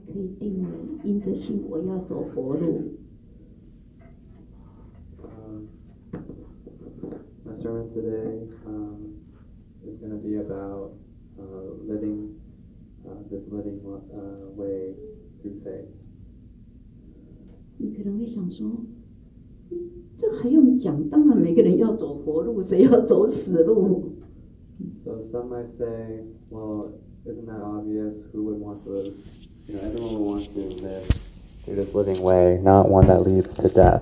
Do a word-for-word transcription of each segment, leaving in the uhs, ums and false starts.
可以定名因着信我要走活路。 Um, my sermon today um, is going to be about uh, living uh, this living uh, way through faith. 你可能会想说，这还用讲？当然每个人要走活路，谁要走死路？ So some might say, well, isn't that obvious? Who would want to live? You know, everyone would want to live through this living way, not one that leads to death.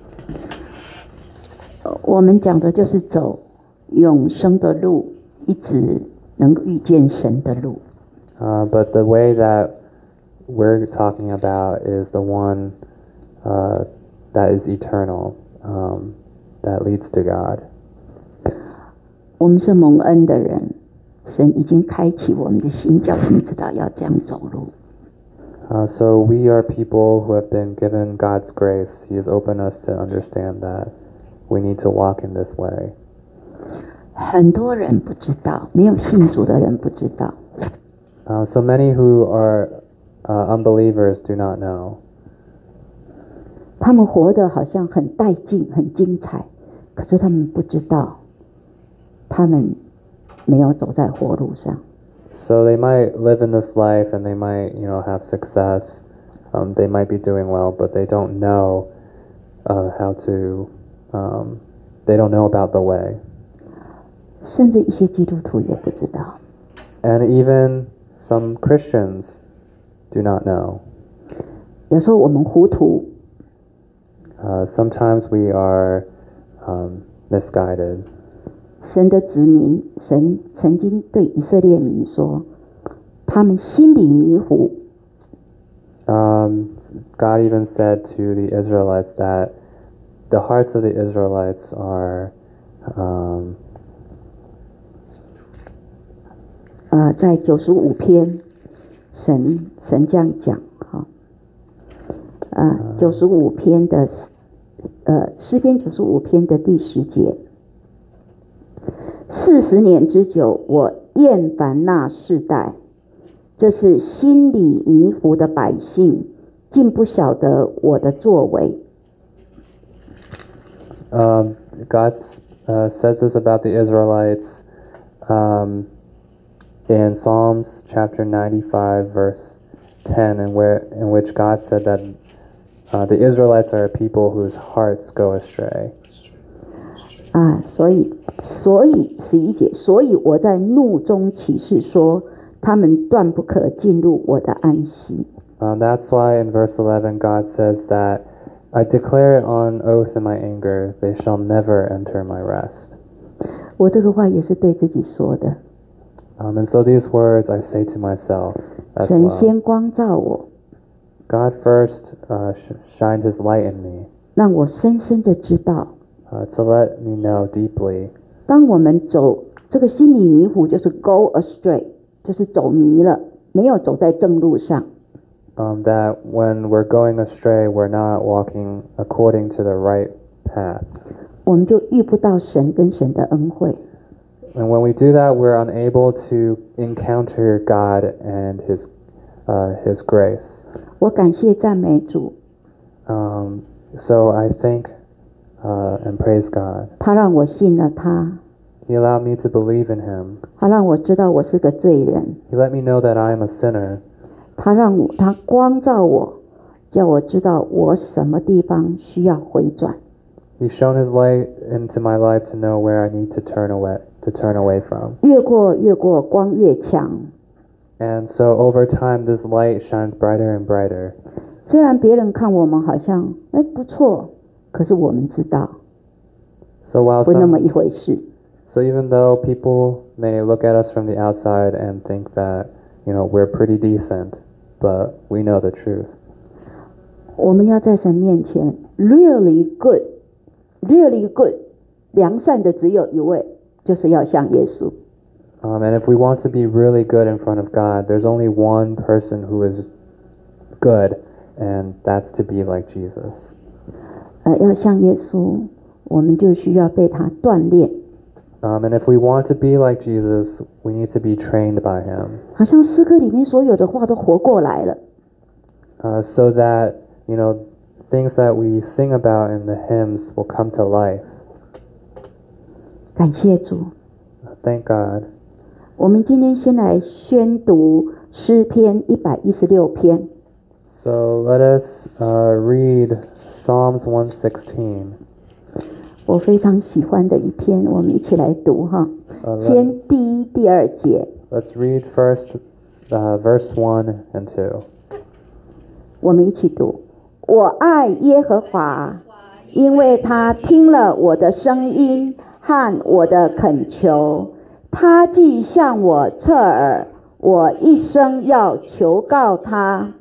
我们讲的就是走永生的路，一直能遇见神的路。 Uh, but the way that we're talking about is the one uh, that is eternal, um, that leads to God. 我们是蒙恩的人，神已经开启我们的心，叫我们知道要这样走路。 Uh, so we are people who have been given God's grace. He has opened us to understand that we need to walk in this way. 很多人不知道，没有信主的人不知道。 Uh, so many who are uh, unbelievers do not know. 他们活得好像很带劲、很精彩，可是他们不知道，他们没有走在活路上。 So they might live in this life and they might, you know, have success. Um, they might be doing well, but they don't know uh, how to. Um, they don't know about the way. 甚至一些基督徒也不知道。 And even some Christians do not know. 有时候我们糊涂。 Uh, sometimes we are um, misguided. 神的子民，神曾经对以色列民说，他们心里迷糊。 Um, God even said to the Israelites that the hearts of the Israelites are. Um, 呃，在九十五篇，神神这样讲，哈，呃，九十五篇的，呃，诗篇九十五篇的第十节。四十年之久，我厌烦那世代，这是心里迷糊的百姓，竟不晓得我的作为。 Um, God uh, says this about the Israelites um, in Psalms chapter ninety-five, verse ten, and where in which God said that uh, the Israelites are a people whose hearts go astray. 啊，所以，所以十一节，所以我在怒中起誓说，他们断不可进入我的安息。 Um, that's why in verse eleven God says that I declare it on oath in my anger, they shall never enter my rest. 我这个话也是对自己说的。 Um, and so these words I say to myself as 神 well. 先光照我， God first uh, sh- shined His light in me 让我深深的知道。 uh, to let me know deeply. 当我们走这个心里迷糊，就是 go astray， 就是走迷了，没有走在正路上。 Um, that when we're going astray, we're not walking according to the right path. 我们就遇不到神跟神的恩惠。 And when we do that, we're unable to encounter God and His uh, His grace. 我感谢赞美主。 Um, so I thank uh, and praise God. 他让我信了他。 He allowed me to believe in Him. 他让我知道我是个罪人。 He let me know that I am a sinner. 他让我，他光照我，叫我知道我什么地方需要回转。 He's shown His light into my life to know where I need to turn away to turn away from. 越过越过，光越强。 And so over time, this light shines brighter and brighter. 虽然别人看我们好像哎不错，可是我们知道 So while 不那么 some, 一回事。 so even though people may look at us from the outside and think that, you know, we're pretty decent, but we know the truth. 我们要在神面前 really good, really good， 良善的只有一位，就是要像耶稣。 Um, and if we want to be really good in front of God, there's only one person who is good, and that's to be like Jesus. 呃，要像耶稣，我们就需要被他锻炼。 Um, and if we want to be like Jesus, we need to be trained by Him. 好像诗歌里面所有的话都活过来了。 uh, so that, you know, things that we sing about in the hymns will come to life. 感谢主。 Thank God. 我们今天先来宣读诗篇一百一十六篇。 So let us uh, read Psalms one sixteen. 我非常喜欢的一篇，我们一起来读哈。 Uh, let, 先第一、第二节， let's read first uh, verse one and two. 我们一起读。我爱耶和华，因为他听了我的声音和我的恳求，他既向我侧耳，我一生要求告他。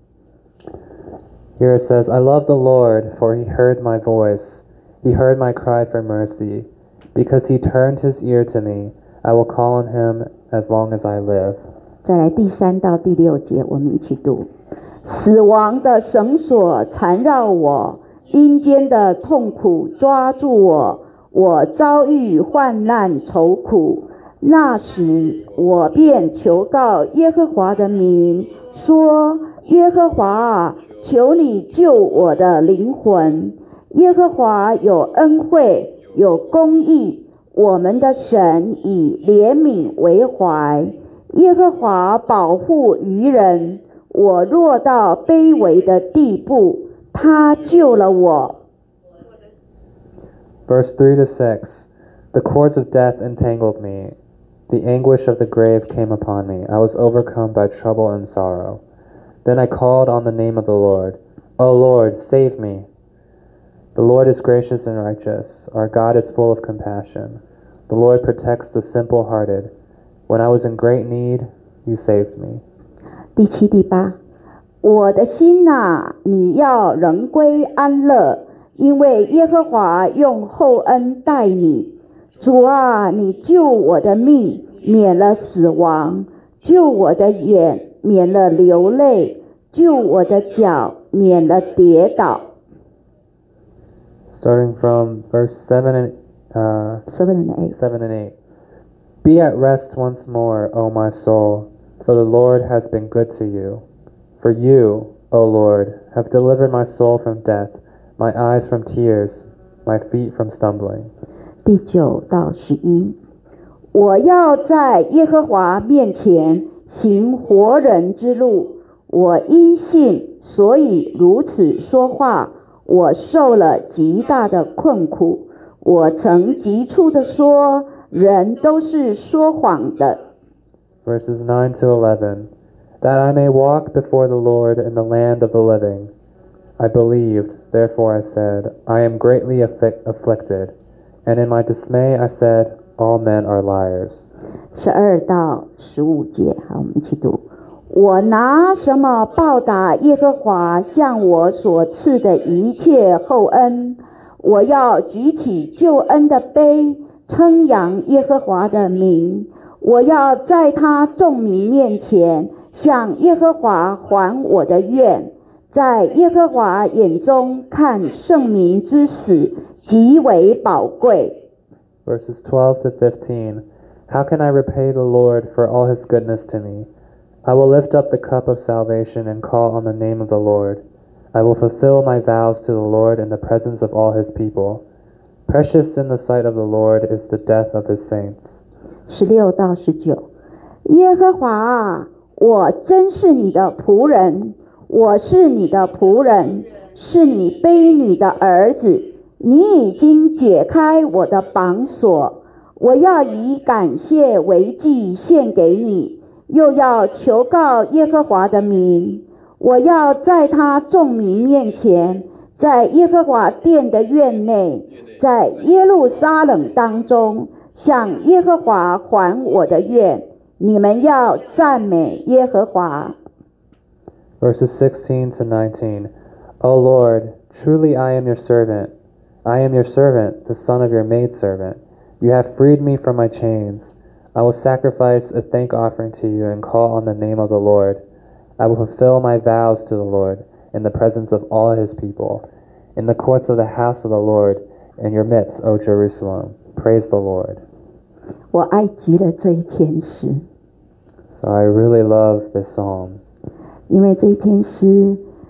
Here it says, I love the Lord, for he heard my voice. He heard my cry for mercy. Because he turned his ear to me, I will call on him as long as I live. 再来第三到第六节，我们一起读。死亡的绳索缠绕我，阴间的痛苦抓住我，我遭遇患难愁苦。那时我便求告耶和华的名，说：耶和华啊，求你救我的灵魂。耶和华有恩惠，有公义，我们的神以怜悯为怀。耶和华保护愚人，我落到卑微的地步，他救了我。 Verse three to six. The cords of death entangled me. The anguish of the grave came upon me. I was overcome by trouble and sorrow. Then I called on the name of the Lord. O Lord, save me. The Lord is gracious and righteous. Our God is full of compassion. The Lord protects the simple-hearted. When I was in great need, you saved me. 第七、第八，我的心哪，你要仍归安乐，因为耶和华用厚恩待你。主啊，你救我的命，免了死亡；救我的眼，免了流泪；救我的脚，免了跌倒。 Starting from verse seven and uh, Seven and eight. seven and eight. Be at rest once more, O my soul, for the Lord has been good to you. For you, O Lord, have delivered my soul from death, my eyes from tears, my feet from stumbling. 第九到十一，我要在耶和华面前行活人之路。我因信，所以如此说话。我受了极大的困苦。我曾急促地说，人都是说谎的。 Verses nine to eleven. That I may walk before the Lord in the land of the living. I believed, therefore I said, I am greatly affi- afflicted. And in my dismay I said, all men are liars. 十二到十五节，好，我们一起读。我拿什么报答耶和华向我所赐的一切厚恩？我要举起救恩的杯，称扬耶和华的名。我要在他众民面前向耶和华还我的愿。在耶和华眼中看圣民之死极为宝贵。 Verses twelve to fifteen. How can I repay the Lord for all his goodness to me? I will lift up the cup of salvation and call on the name of the Lord. I will fulfill my vows to the Lord in the presence of all his people. Precious in the sight of the Lord is the death of his saints. 十六到十九，耶和华啊，我真是你的仆人，我是你的仆人，是你婢女的儿子。你已经解开我的绑锁，我要以感谢为祭献给你，又要求告耶和华的名。我要在他众民面前，在耶和华殿的院内，在耶路撒冷当中，向耶和华还我的愿。你们要赞美耶和华。 Verses sixteen to nineteen. O Lord, truly I am your servant. I am your servant, the son of your maidservant. You have freed me from my chains. I will sacrifice a thank offering to you and call on the name of the Lord. I will fulfill my vows to the Lord in the presence of all his people, in the courts of the house of the Lord, in your midst, O Jerusalem. Praise the Lord. 我爱极了这一篇诗， So I really love this psalm 因为这一篇诗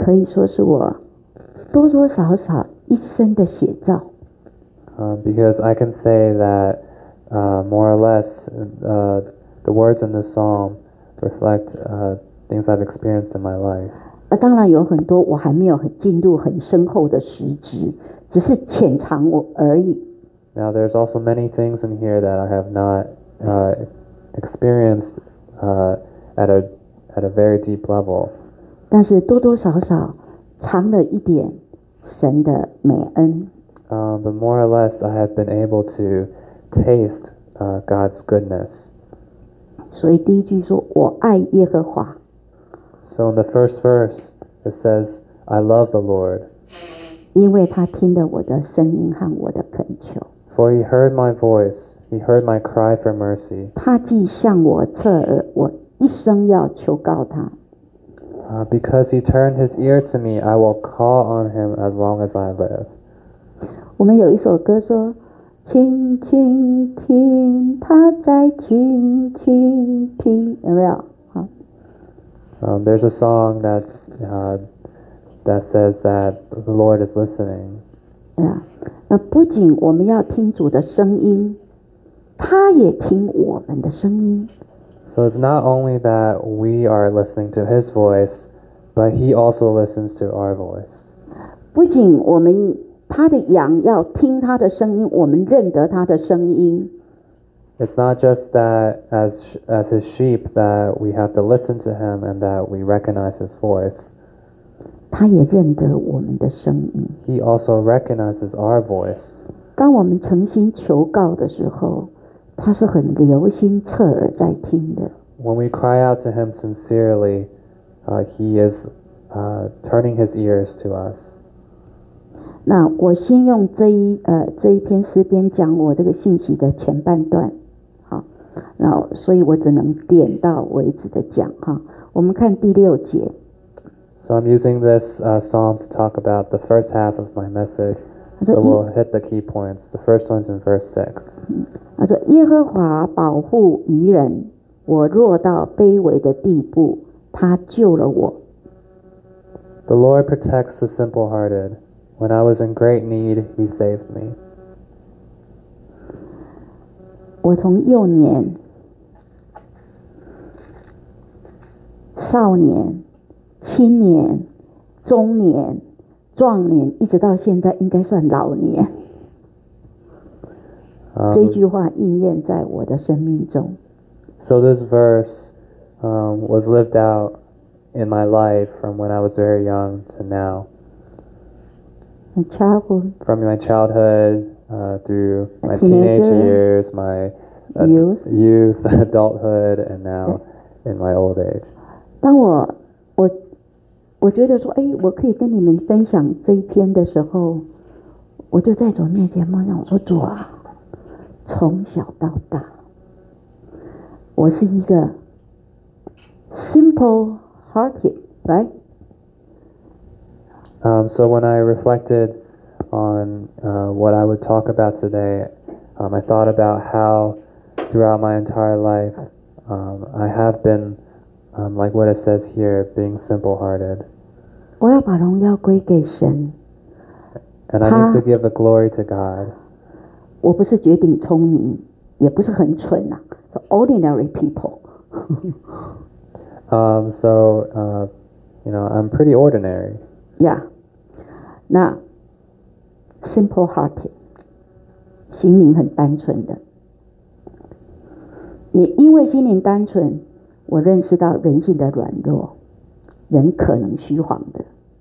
可以说是我多多少少一生的写照。 Um, because I can say that uh, more or less uh, the words in this psalm reflect uh, things I've experienced in my life. 呃，当然有很多我还没有很进入很深厚的实质，只是浅尝我而已。 Now, there's also many things in here that I have not uh, experienced uh, at a at a very deep level. 但是多多少少尝了一点神的美恩。 Um, but more or less, I have been able to taste uh, God's goodness. 所以第一句说：“我爱耶和华。” So in the first verse, it says, "I love the Lord." 因为他听了我的声音和我的恳求。 For he heard my voice, he heard my cry for mercy. 他既向我侧耳，我一生要求告他。 Uh, because he turned his ear to me, I will call on him as long as I live. 我们有一首歌说：“轻轻听，他在轻轻听。”有没有？好。 Um, there's a song that's uh, that says that the Lord is listening. 对啊，那不仅我们要听主的声音，他也听我们的声音。 So it's not only that we are listening to his voice, but he also listens to our voice. 不仅我们他的羊要听他的声音，我们认得他的声音。 It's not just that as as his sheep that we have to listen to him and that we recognize his voice. 他也认得我们的声音。 He also recognizes our voice. 当我们诚心求告的时候，他是很留心侧耳在听的。 When we cry out to him sincerely, uh, he is uh, turning his ears to us. 那我先用这一呃这一篇诗篇讲我这个信息的前半段，好，那所以我只能点到为止的讲哈。我们看第六节。 So I'm using this uh, psalm to talk about the first half of my message. So we'll hit the key points. The first one's in verse six. 他说：“耶和华保护愚人，我落到卑微的地步，他救了我。” The Lord protects the simple-hearted. When I was in great need, he saved me. 我从幼年、少年、青年、中年、壮年，一直到现在，应该算老年。 Um, 这句话应验在我的生命中。 So this verse um, was lived out in my life from when I was very young to now. Childhood, From my childhood uh, through my teenager, teenage years, my uh, youth. youth, adulthood, and now in my old age. 当我我我觉得说，哎，我可以跟你们分享这一篇的时候，我就在主面前默想，我说主啊，从小到大，我是一个 simple hearted, right? Um, so when I reflected on uh, what I would talk about today, um, I thought about how throughout my entire life um, I have been, um, like what it says here, being simple-hearted. 我要把荣耀归给神。 And I need to give the glory to God. 我不是绝顶聪明，也不是很蠢啊，是 ordinary people. um, so, uh, you know, I'm pretty ordinary. Yeah. 那 simple hearted 心灵很单纯的，也因为心灵单纯，我认识到人性的软弱，人可能虚晃的。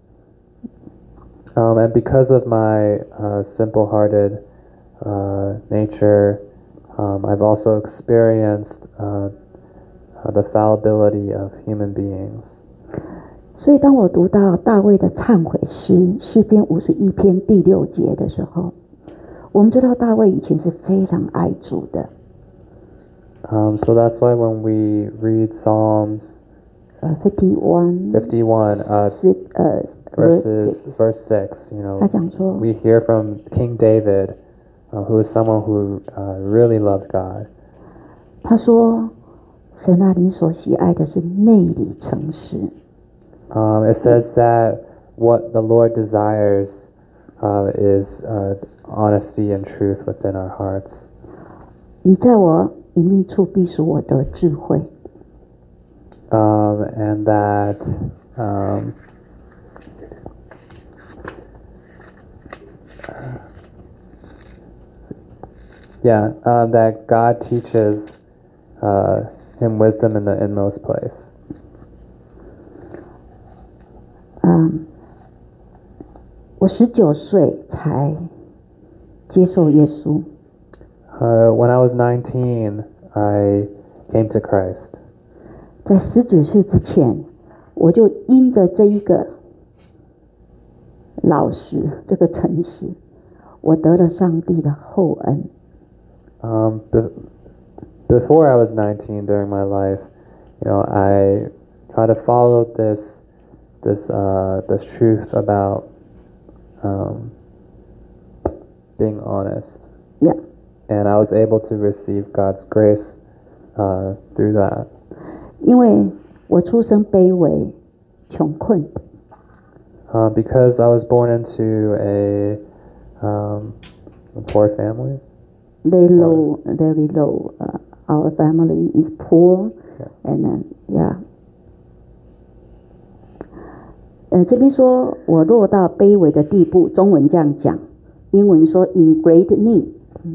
Um, and because of my uh, simple-hearted uh, nature, um, I've also experienced uh, uh, the fallibility of human beings. 所以当我读到大卫的忏悔诗诗篇五十一篇第六节的时候，我们知道大卫以前是非常爱主的。 Um, so that's why when we read Psalms 呃 fifty-one fifty-one, uh, six, 呃 verses six, verse six, you know, 他讲说 we hear from King David, uh, who is someone who uh, really loved God. 他说神啊，你所喜爱的是内里诚实。 Um, it says that what the Lord desires uh, is uh, honesty and truth within our hearts. 你在我隐秘处必使我得智慧。 Um, and that um, yeah, uh, that God teaches uh, him wisdom in the inmost place. 嗯，我十九岁才接受耶稣。 Uh, when I was nineteen, I came to Christ. 在十九岁之前，我就因着这一个老实这个诚实，我得了上帝的厚恩。 Um, be- before I was nineteen, during my life, you know, I tried to follow this, this, uh, this truth about um, being honest, Yeah. and I was able to receive God's grace uh, through that. 因为我出生卑微、穷困， Uh, because I was born into a, um, a poor family. very low, very low. Uh, our family is poor, Yeah. and then yeah. 呃，这边说我落到卑微的地步，中文这样讲，英文说 in great need。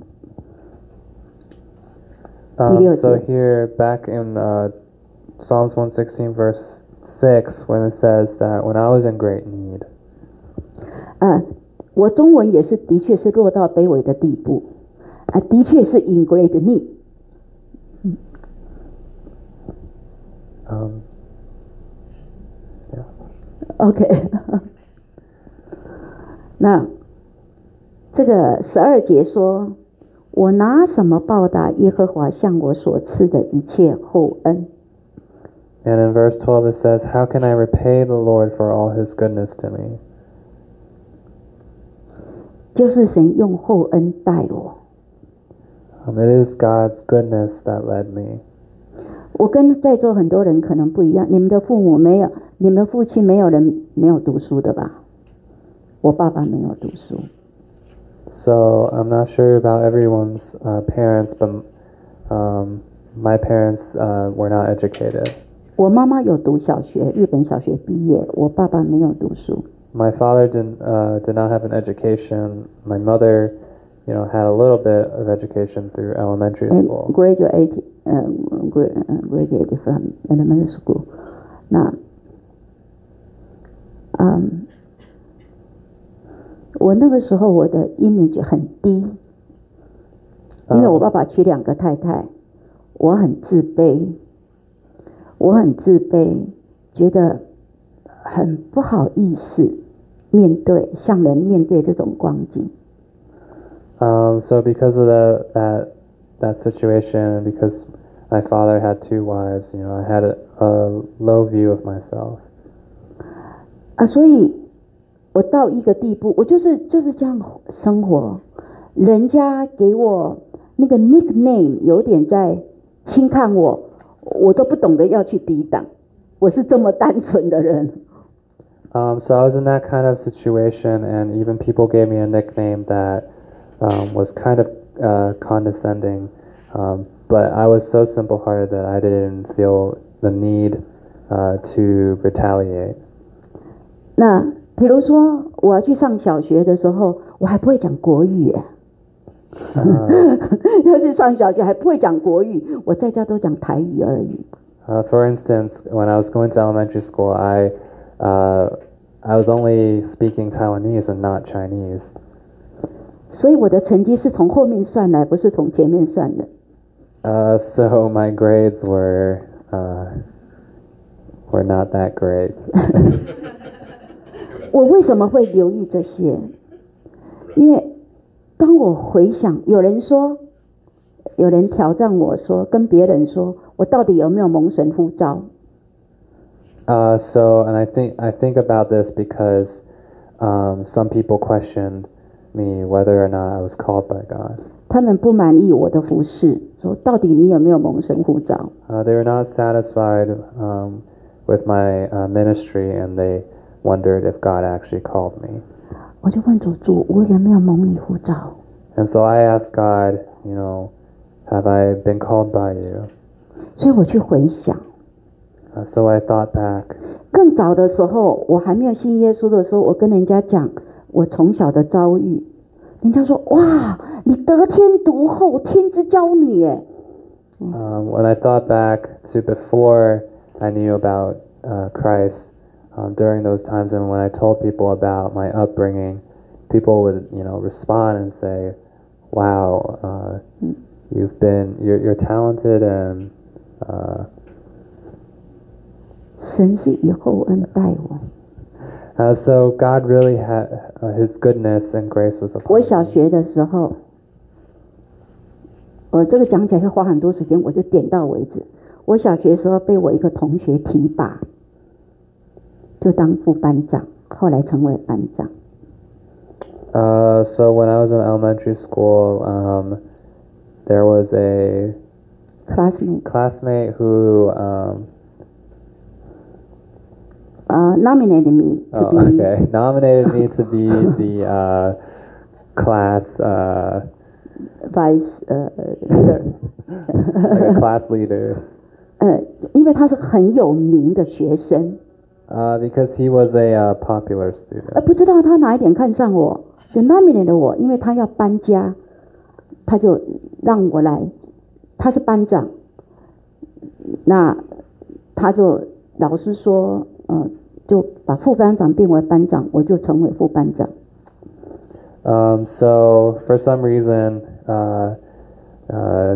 Um, 第六 so 节。 here, back in uh, Psalms one sixteen, verse six, when it says that when I was in great need, 啊，我中文也是，的确是落到卑微的地步，啊，的确是 in great need。 um, yeah. OK， 那这个十二节说，我拿什么报答耶和华向我所赐的一切厚恩？ And in verse twelve, it says, "How can I repay the Lord for all His goodness to me?" 就是神用厚恩待我。 Um, it is God's goodness that led me. 我跟在座很多人可能不一样，你们的父母没有，你们的父亲没有人没有读书的吧？我爸爸没有读书。 So I'm not sure about everyone's uh, parents, but um, my parents uh, were not educated. 我妈妈有读小学，日本小学毕业，我爸爸没有读书。 My father didn't uh, did not have an education. My mother, you know, had a little bit of education through elementary And school. graduate, uh, gra- uh, graduate from elementary school. 那，嗯，我那个时候我的 image 很低，因为我爸爸娶两个太太，我很自卑，我很自卑，觉得很不好意思面对向人面对这种光景。 Um, so because of the, that that situation, because my father had two wives, you know, I had a, a low view of myself. 啊，所以我到一个地步，我就是就是这样生活。人家给我那个 nickname 有点在轻看我，我都不懂得要去抵挡。我是这么单纯的人。 Um, so I was in that kind of situation, and even people gave me a nickname that um, was kind of uh, condescending. Um, but I was so simple-hearted that I didn't feel the need uh, to retaliate. 那比如说我要去上小学的时候，我还不会讲国语耶。要去上小学还不会讲国语，我在家都讲台语而已。 Uh, for instance, when I was going to elementary school, I uh, I was only speaking Taiwanese and not Chinese. 所以我的成绩是从后面算来，不是从前面算的。 Uh, so my grades were uh, were not that great. 我为什么会留意这些？因为当我回想，有人说，有人挑战我说，跟别人说，我到底有没有蒙神呼召？ Uh, so, and I think I think about this because um, some people questioned me whether or not I was called by God. 他们不满意我的服饰，说到底你有没有蒙神呼召？ Uh, they were not satisfied um, with my uh, ministry, and they wondered if God actually called me. 我就问主，主，我有没有蒙你呼召？ And so I asked God, you know, have I been called by you? 所以我去回想， Uh, so I thought back. 更早的时候，我还没有信耶稣的时候，我跟人家讲我从小的遭遇，人家说：“哇，你得天独厚，天之娇女耶！” Um, when I thought back to before I knew about uh, Christ, um, during those times, and when I told people about my upbringing, people would, you know, respond and say, "Wow, uh, you've been, you're, you're talented, and uh, 神是以厚恩待我。 uh, so God really had uh, His goodness and grace was 我 upon 小 me." 学的时候，我这个讲起来会花很多时间，我就点到为止。我小学的时候被我一个同学提拔，就当副班长，后来成为班长。 Uh, so when I was in elementary school, um, there was a classmate classmate who um, uh, nominated me to oh, be okay, nominated me to be the uh, class uh, vice 呃 leader， like a class leader 呃，因为他是很有名的学生， uh, because he was a uh, popular 呃， student. 不知道他哪一点看上我，就 nominate 我，因为他要搬家，他就让我来，他是班长，那他就老师说，呃，就把副班长变为班长，我就成为副班长。 Um, so for some reason, uh, uh,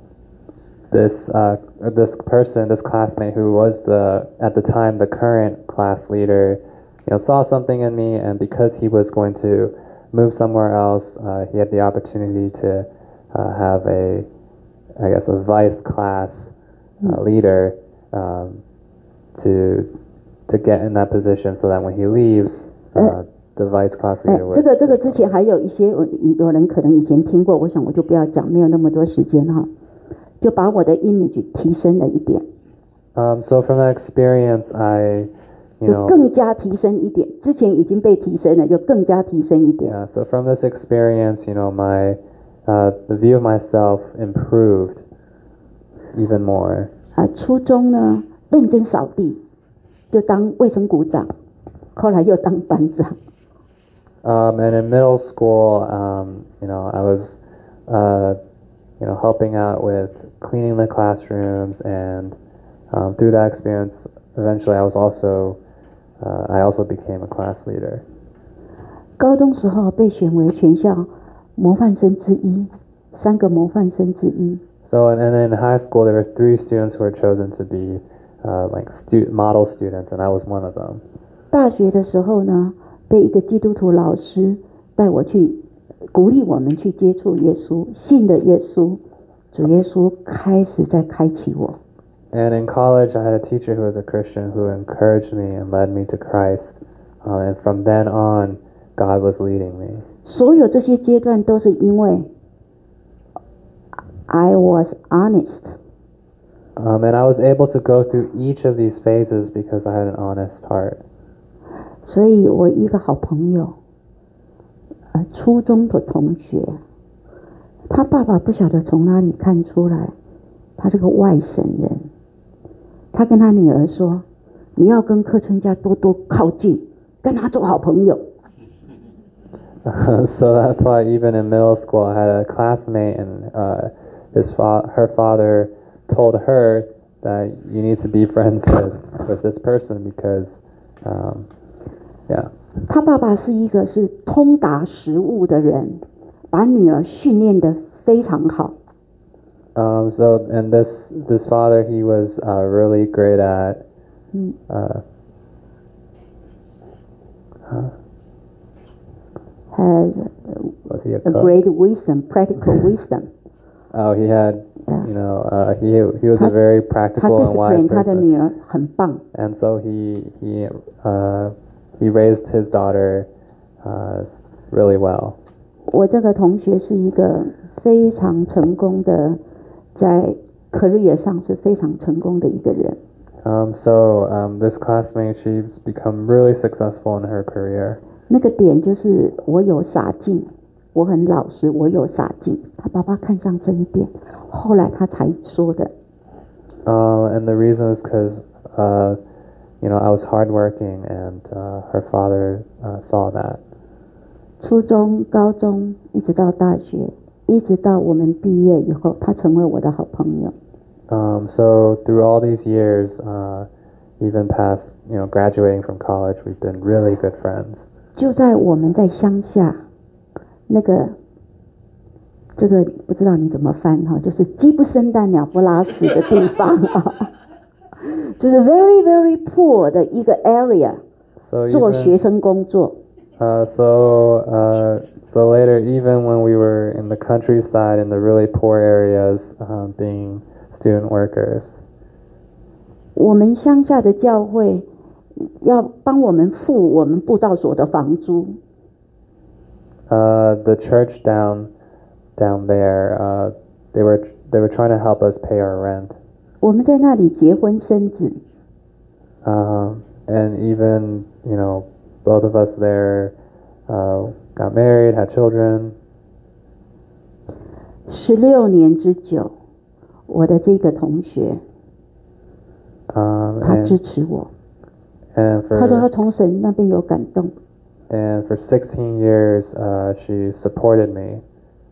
this uh, this person, this classmate who was the at the time the current class leader, you know, saw something in me, and because he was going to move somewhere else, uh, he had the opportunity to uh, have a, I guess, a vice class uh, leader um, to to get in that position, so that when he leaves, uh, the vice class 哎 leader would. 这个这个之前还有一些有有人可能以前听过，我想我就不要讲，没有那么多时间哈，就把我的 image 提升了一点， Um, so from that experience, I, you 就 know, 更加提升一点。之前已经被提升了，就更加提升一点。 yeah. So from this experience, you know, my uh, the view of myself improved even more. 啊，初中呢认真扫地，就当卫生股长，后来又当班长。 Um, and in middle school, um, you know, I was, uh, you know, helping out with cleaning the classrooms, and um, through that experience, eventually, I was also, uh, I also became a class leader. 高中时候被选为全校模范生之一，三个模范生之一。 So, and, and in high school, there were three students who were chosen to be uh, like stu- model students, and I was one of them. 大学的时候呢，被一个基督徒老师带我去，鼓励我们去接触耶稣，信的耶稣，主耶稣开始在开启我。 And in college, I had a teacher who was a Christian who encouraged me and led me to Christ. Uh, and from then on, God was leading me. 所有这些阶段都是因为 I was honest。 Um, and I was able to go through each of these phases because I had an honest heart. 所以我一个好朋友，呃，初中的同学，他爸爸不晓得从哪里看出来，他是个外省人。他跟他女儿说：“你要跟柯春家多多靠近，跟他做好朋友。” So that's why even in middle school, I had a classmate, and uh, his fa- her father told her that you need to be friends with, with this person because, um, yeah. 他爸爸是一个是通达实务的人，把女儿训练得非常好。 Um, so, and this this father, he was uh, really great at. Uh, huh? Has Was he a a cook? great wisdom, practical wisdom. Oh, he had, Yeah. you know, uh, he he was a 他 very 他 practical and wise discipline 他的 person, 女儿很棒。 and so he he uh, he raised his daughter uh, really well. 我这个同学是一个非常成功的，在 career 上是非常成功的一个人。 Um, so um, this classmate, she's become really successful in her career. 那个点就是我有洒劲，我很老实，我有洒劲。他爸爸看上这一点，后来他才说的。 Uh, and the reason is because, uh, you know, I was hardworking, and uh, her father uh, saw that. 初中、高中，一直到大学，一直到我们毕业以后，他成为我的好朋友。 Um, so through all these years, uh, even past, you know, graduating from college, we've been really good friends. 就在我们在乡下，那个这个不知道你怎么翻哈，就是鸡不生蛋，鸟不拉屎的地方啊，就是 very very poor 的一个 area， So 做 even, 学生工作。 uh, so uh, so later, even when we were in the countryside, in the really poor areas, um, being student workers. 我们乡下的教会要帮我们付我们布道所的房租。 Uh, the church down down there, uh, they were they were trying to help us pay our rent. 我们在那里结婚生子。 Um, and even, you know, both of us there uh, got married, had children. 十六年之久，我的这个同学， Um, 他 and, 支持我。 and 他说他 for 从神那边有感动。 and for sixteen years, uh, she supported me.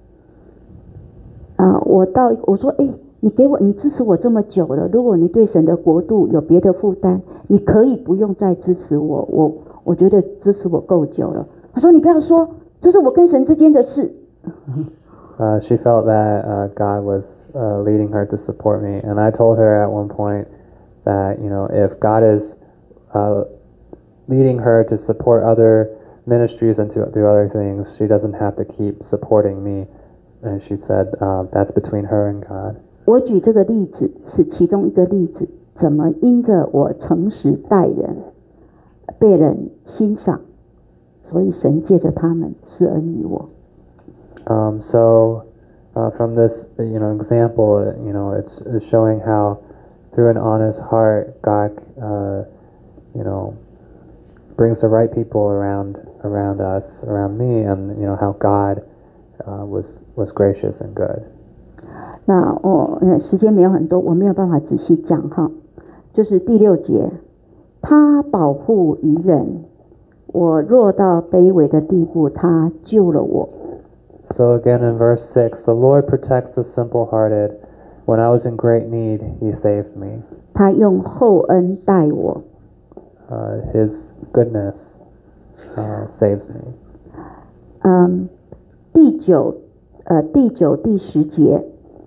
啊，我到我说，哎，你给我，你支持我这么久了，如果你对神的国度有别的负担，你可以不用再支持我，我我觉得支持我够久了。他说你不要说，这是我跟神之间的事。 Uh, she felt that uh, God was uh, leading her to support me, and I told her at one point that, you know, if God is uh, leading her to support other ministries and to do other things, she doesn't have to keep supporting me. And she said uh, that's between her and God. 我举这个例子是其中一个例子，怎么因着我诚实待人，被人欣赏，所以神借着他们施恩于我。 Um, so uh, from this, you know, example, you know, it's, it's showing how through an honest heart, God, uh, you know, brings the right people around around us, around me, and you know how God uh, was was gracious and good. 那我、哦、时间没有很多，我没有办法仔细讲哈。就是第六节，他保护愚人，我落到卑微的地步，他救了我。 So again in verse six, the Lord protects the simple-hearted. When I was in great need, He saved me. 他用厚恩待我。 Uh, his goodness uh, saves me. 嗯，第九，呃，第九、第十节。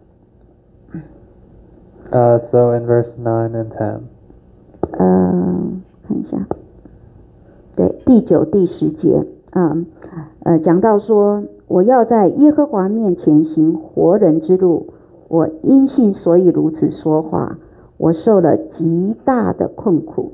Uh, so in verse nine and ten. 呃，看一下，对，第九、第十节啊，呃，讲到说，我要在耶和华面前行活人之路，我因信所以如此说话，我受了极大的困苦。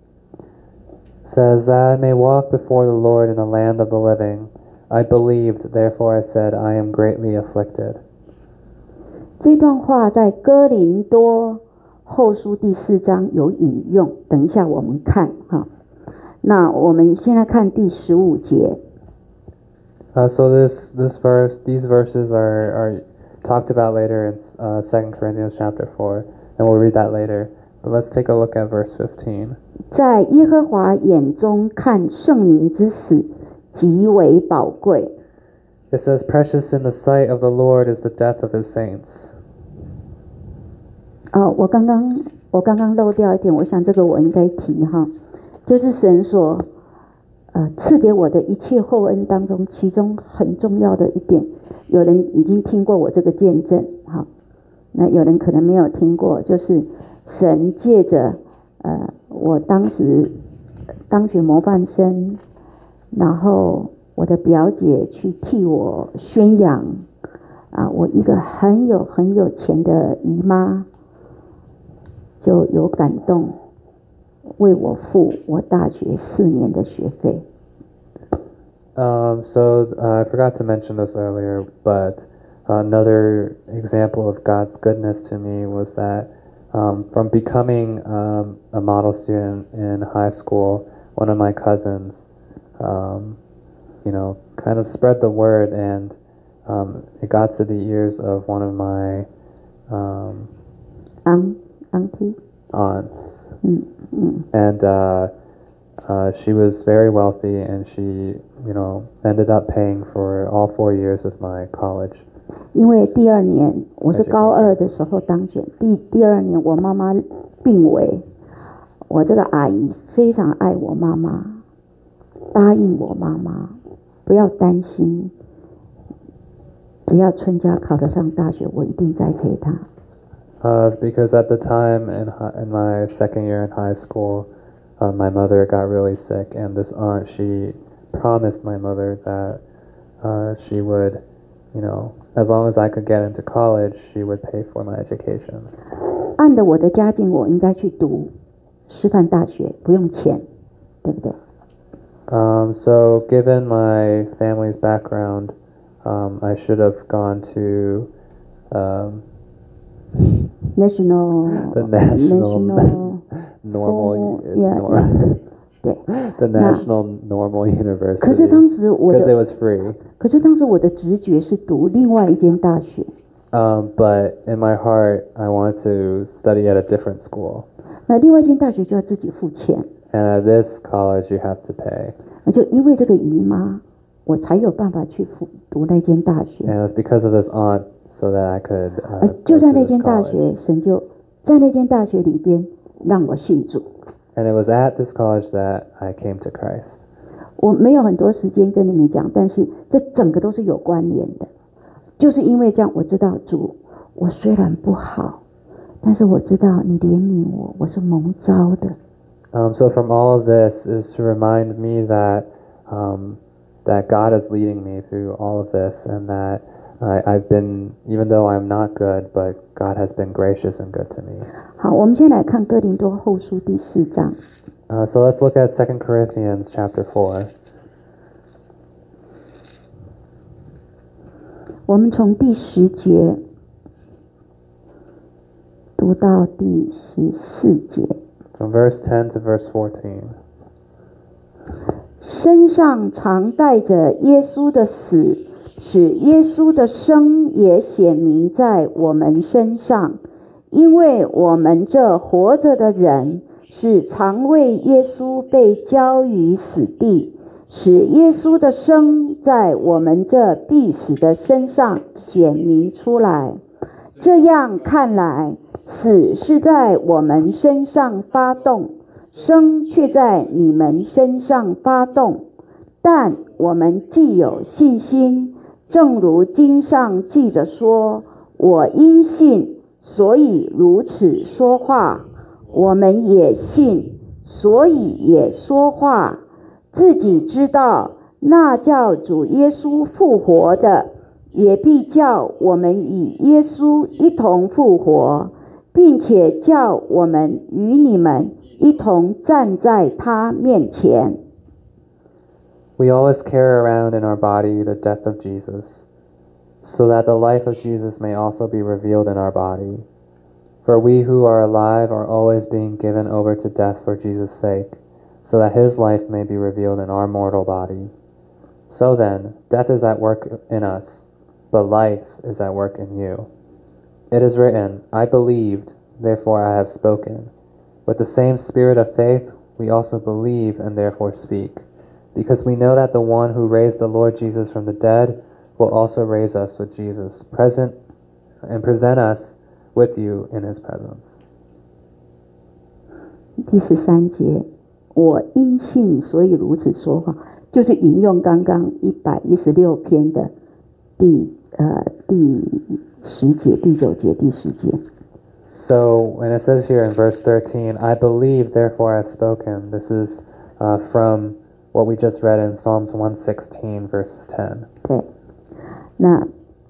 Says that I may walk before the Lord in the land of the living. I believed, therefore I said, I am greatly afflicted. 这段话在哥林多后书第四章有引用，等一下我们看哈。那我们现在看第十五节。 Uh, so this this verse, these verses are are talked about later in uh, Second Corinthians chapter four, and we'll read that later. But let's take a look at verse fifteen. 在耶和华眼中看圣民之死极为宝贵。 It says, "Precious in the sight of the Lord is the death of His saints." 哦，我刚刚我刚刚漏掉一点，我想这个我应该提哈，就是神所呃赐给我的一切厚恩当中，其中很重要的一点，有人已经听过我这个见证，好，那有人可能没有听过，就是神借着呃我当时当选模范生，然后我的表姐去替我宣扬啊，我一个很有很有钱的姨妈就有感动，为我付我大学四年的学费。 Um, so uh, I forgot to mention this earlier, but another example of God's goodness to me was that Um, from becoming um, a model student in high school, one of my cousins, um, you know, kind of spread the word, and um, it got to the ears of one of my um, Aunt, auntie. aunts, 嗯嗯 and uh, uh, she was very wealthy, and she, you know, ended up paying for all four years of my college. 因为第二年我是高二的时候当选，第第二年我妈妈病危，我这个阿姨非常爱我妈妈，答应我妈妈不要担心，只要春佳考得上大学，我一定栽培她。 Uh, because at the time in hi- in my second year in high school, uh, my mother got really sick, and this aunt, she promised my mother that uh, she would, you know, as long as I could get into college, she would pay for my education. 按着我的家境，我应该去读师范大学，不用钱，对不对？ Um, so, given my family's background, um, I should have gone to um, National the national National normal, for- it's yeah, normal. 对。 the national normal 可是 university 当时我 because it 的， was free. 可是当时我的直觉是读另外一间大学。 Um, but in my heart, I wanted to study at a different school. 那另外一间大学就要自己付钱， And at this college, you have to pay. 那就因为这个姨妈，我才有办法去付读那间大学。 And it was because of this aunt so that I could 而 uh, 就 go 在 to 那 this 间大 college. 学，神就在那间大学里边让我信主。 And it was at this college that I came to Christ. 我没有很多时间跟你们讲，但是这整个都是有关联的。就是因为这样，我知道主，我虽然不好，但是我知道你怜悯我，我是蒙召的。 Um, so from all of this is to remind me that um, that God is leading me through all of this, and that I, I've been, even though I'm not good, but God has been gracious and good to me. 好，我们先来看哥林多后书第四章。 Uh, so let's look at Second Corinthians chapter four. 我们从第十节读到第十四节， From verse ten to verse fourteen. 身上常带着耶稣的死，使耶稣的生也显明在我们身上。因为我们这活着的人，是常为耶稣被交于死地，使耶稣的生在我们这必死的身上显明出来。这样看来，死是在我们身上发动，生却在你们身上发动。但我们既有信心，正如经上记着说：“我因信，所以如此说话。”我们也信，所以也说话。自己知道，那叫主耶稣复活的，也必叫我们与耶稣一同复活，并且叫我们与你们一同站在他面前。 We always carry around in our body the death of Jesus, so that the life of Jesus may also be revealed in our body. For we who are alive are always being given over to death for Jesus' sake, so that his life may be revealed in our mortal body. So then, death is at work in us, but life is at work in you. It is written, I believed, therefore I have spoken. With the same spirit of faith, we also believe and therefore speak, because we know that the one who raised the Lord Jesus from the dead will also raise us with Jesus, present and present us with you in his presence. 第十三节，我因信，所以如此说话，就是引用刚刚一百一十六篇的第呃第十节、第九节、第十节。 So when it says here in verse thirteen, I believe, therefore I have spoken, this is uh, from what we just read in Psalms one sixteen, verses ten. 对，那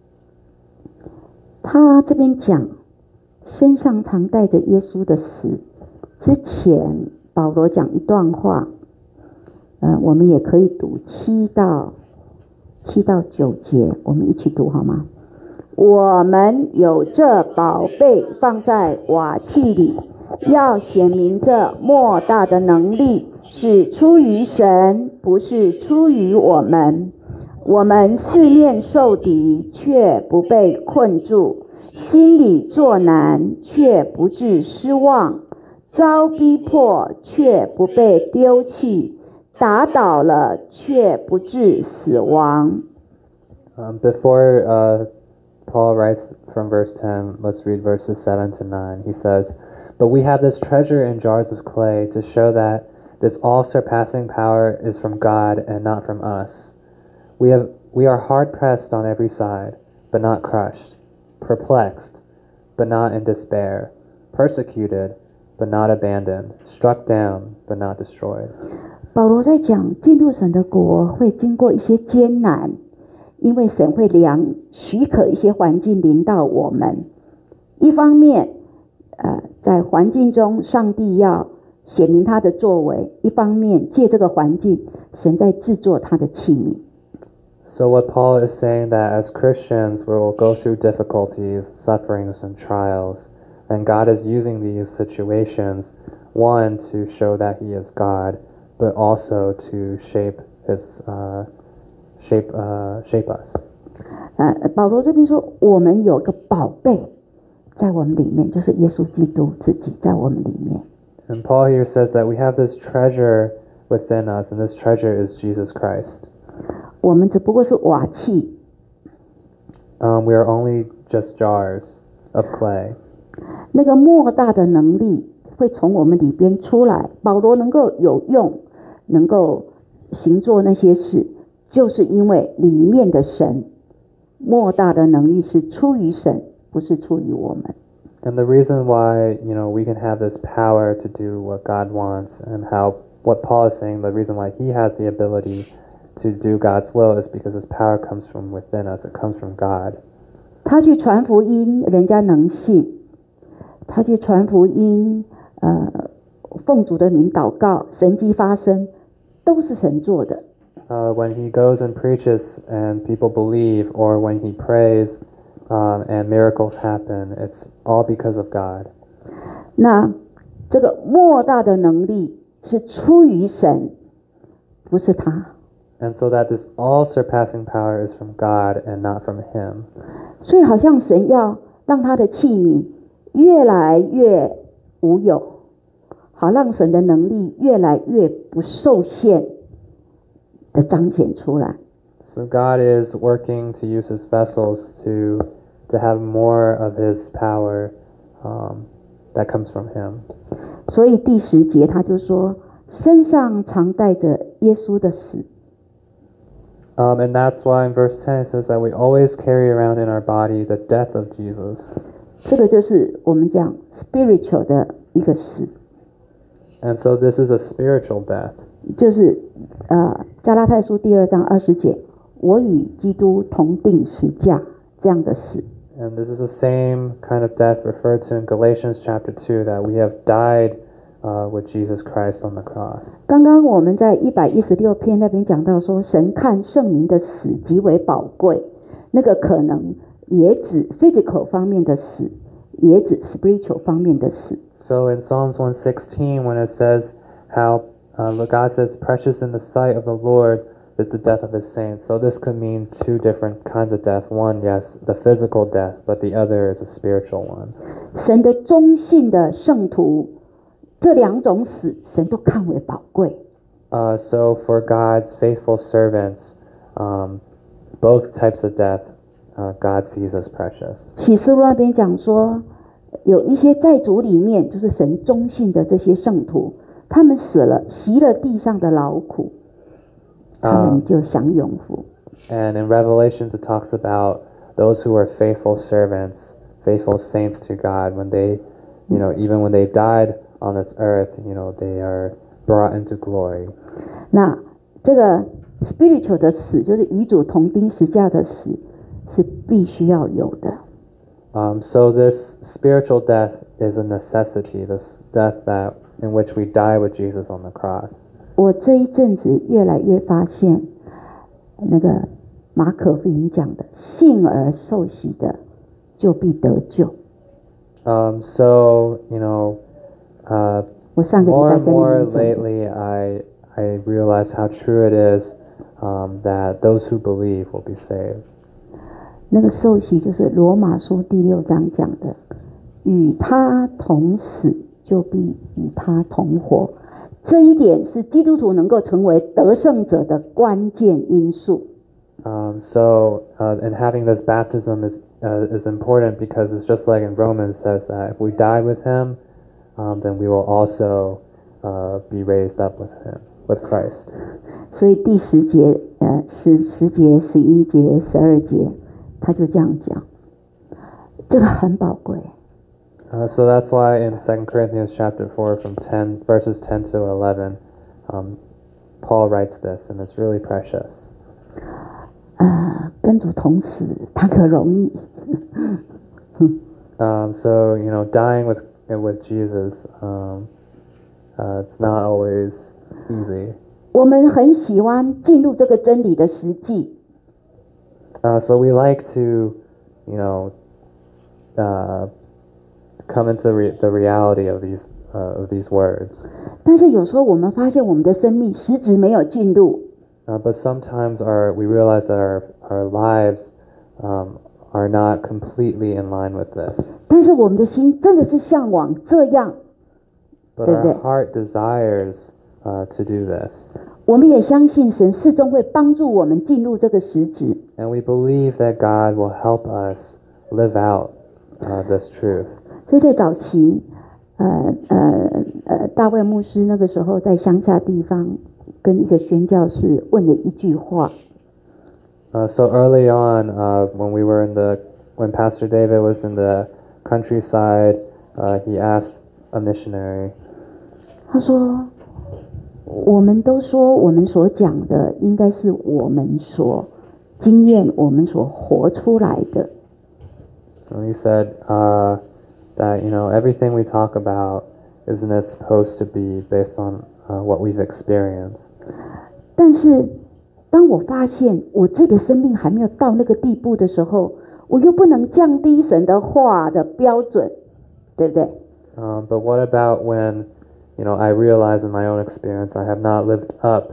他这边讲，身上常带着耶稣的死。之前保罗讲一段话，呃，我们也可以读七到七到九节，我们一起读好吗？ 我们有这宝贝放在瓦器里，要显明这莫大的能力是出于神，不是出于我们。我们四面受敌，却不被困住；心里作难，却不致失望；遭逼迫，却不被丢弃；打倒了，却不致死亡。 Um, before uh, Paul writes from verse ten, let's read verses seven to nine. He says, "But we have this treasure in jars of clay to show that this all-surpassing power is from God and not from us. We have we are hard-pressed on every side, but not crushed, perplexed, but not in despair, persecuted, but not abandoned, struck down, but not destroyed." 保罗在讲进入神的国会经过一些艰难，因为神会量许可一些环境临到我们。一方面，呃，在环境中，上帝要显明他的作为；一方面，借这个环境，神在制作他的器皿。 So what Paul is saying that as Christians we will go through difficulties, sufferings, and trials, and God is using these situations, one, to show that He is God, but also to shape His uh, shape uh, shape us. 呃，保罗这边说，我们有个宝贝在我们里面，就是耶稣基督自己在我们里面。 And Paul here says that we have this treasure within us, and this treasure is Jesus Christ. 我们只不过是瓦器。 Um, we are only just jars of clay. 那个莫大的能力会从我们里边出来，保罗能够有用，能够行做那些事，就是因为里面的神莫大的能力是出于神，不是出于我们。 And the reason why, you know, we can have this power to do what God wants, and how what Paul is saying, the reason why he has the ability to do God's will is because his power comes from within us. It comes from God. 他去传福音，人家能信；他去传福音，呃，奉主的名祷告，神迹发生，都是神做的。 Uh, when he goes and preaches and people believe, or when he prays um, and miracles happen, it's all because of God. 那这个莫大的能力是出于神，不是他。 And so that this all-surpassing power is from God and not from him. 所以好像神要让他的器皿越来越无有，好让神的能力越来越不受限的彰显出来。 So God is working to use his vessels to to have more of his power um, that comes from him. 所以第十节他就说，身上常带着耶稣的死。 Um, and that's why in verse ten it says that we always carry around in our body the death of Jesus. 这个就是我们讲 spiritual 的一个死， And so this is a spiritual death. 就是呃加拉太书第二章二十节，我与基督同定十架这样的死。 And this is the same kind of death referred to in Galatians chapter two, that we have died uh, with Jesus Christ on the cross. 刚刚我们在一百一十六篇那边讲到说，神看圣民的死极为宝贵，那个可能也指 physical 方面的死，也指 spiritual 方面的死。 So in Psalms one sixteen, when it says how uh, God says, "Precious in the sight of the Lord is the death of his saints." So this could mean two different kinds of death. One, yes, the physical death, but the other is a spiritual one. 神的忠信的圣徒，这两种死，神都看为宝贵。 Uh, so for God's faithful servants, um, both types of death, uh, God sees as precious. 启示录那边讲说，有一些在主里面，就是神忠信的这些圣徒，他们死了，习了地上的劳苦，他们就享永福。 And in Revelations, it talks about those who are faithful servants, faithful saints to God. When they, you know, even when they died on this earth, you know, they are brought into glory. 那这个 spiritual 的死，就是与主同钉十架的死，是必须要有的。 Um, so this spiritual death is a necessity, this death that in which we die with Jesus on the cross. 我这一阵子越来越发现，那个马可福音讲的信而受洗的， 就必得救。 Um, so, you know, uh, 我上个礼 more 拜 and 跟你 more 们讲的， lately, I I realize how true it is um, that those who believe will be saved. 那个受洗就是罗马书第六章讲的，与他同死，就必与他同活。这一点是基督徒能够成为得胜者的关键因素。 Um, so, uh, and having this baptism is uh, is important because it's just like in Romans says that if we die with Him, um, then we will also uh, be raised up with Him, with Christ. 所以第十节，呃，十十节、十一节、十二节，他就这样讲，这个很宝贵。 Uh, so that's why in Second Corinthians chapter four, from ten verses ten to eleven, um, Paul writes this, and it's really precious. 呃，跟主同死，他可容易。 Um, so you know, dying with with Jesus, um, uh, it's not always easy. 我们很喜欢进入这个真理的实际， Uh, so we like to, you know, uh, come into re- the reality of these uh, of these words. 但是有时候我们发现我们的生命实质没有进入， Uh, but sometimes our we realize that our our lives um, are not completely in line with this. 但是我们的心真的是向往这样， But 对不对？ our heart desires uh, to do this, 我们也相信神始终会帮助我们进入这个实质。 and we believe that God will help us live out uh, this truth. 所以在早期，呃呃呃，大卫牧师那个时候在乡下地方跟一个宣教士问了一句话， Uh, so early on, uh, when we were in the when Pastor David was in the countryside, uh, he asked a missionary. 他说：“我们都说我们所讲的应该是我们所经验、我们所活出来的。 And he said uh, that you know everything we talk about isn't it supposed to be based on uh, what we've experienced. 但是当我发现我自己的生命还没有到那个地步的时候，我又不能降低神的话的标准，对不对？ Um, but what about when you know I realize in my own experience I have not lived up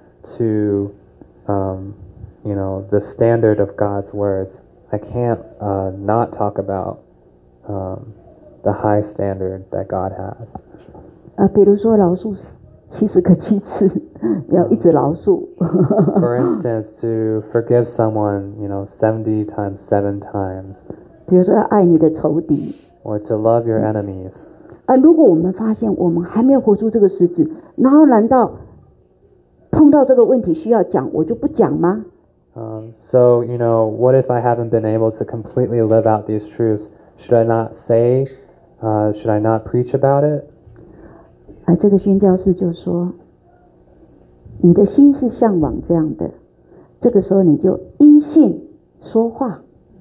to um, you know the standard of God's words? I can't uh, not talk about um, the high standard that God has. 啊，比如说饶恕七十个七次，要一直饶恕。 For instance, to forgive someone, you know, seventy times seven times, 比如说要爱你的仇敌。 or to love your enemies. 啊，如果我们发现我们还没有活出这个实质，然后难道碰到这个问题需要讲，我就不讲吗？ Um, so, you know, what if I haven't been able to completely live out these truths? Should I not say? Uh, should I not preach about it? 啊，这个宣教士就说：“你的心是向往这样的，这个时候你就因信说话。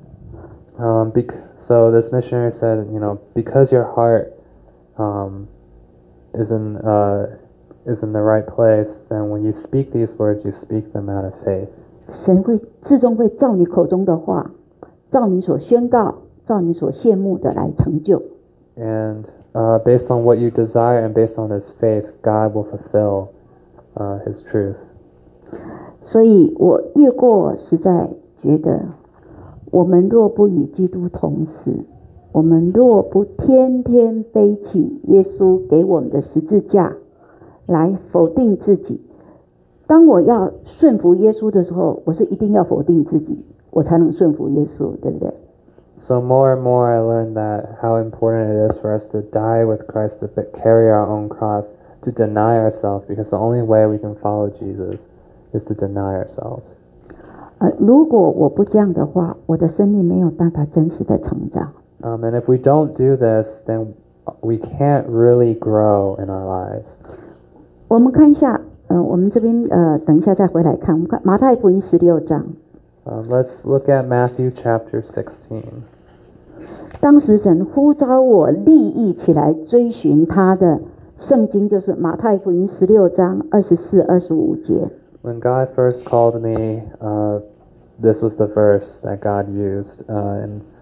Um, bec- so this missionary said, you know, because your heart um, is in uh, is in the right place, then when you speak these words, you speak them out of faith. 神会至终会照你口中的话，照你所宣告，照你所羡慕的来成就。 And uh, based on what you desire and based on His faith, God will fulfill uh, His truth. 所以我越过实在觉得，我们若不与基督同死，我们若不天天背起耶稣给我们的十字架来否定自己，当我要顺服耶稣的时候，我是一定要否定自己，我才能顺服耶稣，对不对？ So more and more, I learned that how important it is for us to die with Christ, to carry our own cross, to deny ourselves, because the only way we can follow Jesus is to deny ourselves. 呃，如果我不这样的话，我的生命没有办法真实的成长。 Um, and if we don't do this, then we can't really grow in our lives. 我们看一下，呃，我们这边呃，等一下再回来看。我们看马太福音十六章， Um, let's look at Matthew chapter sixteen. 当时神呼召我立意起来追寻他的圣经，就是马太福音十六章二十四、二十五节。 When God first called me, uh, this was the verse that God used uh, in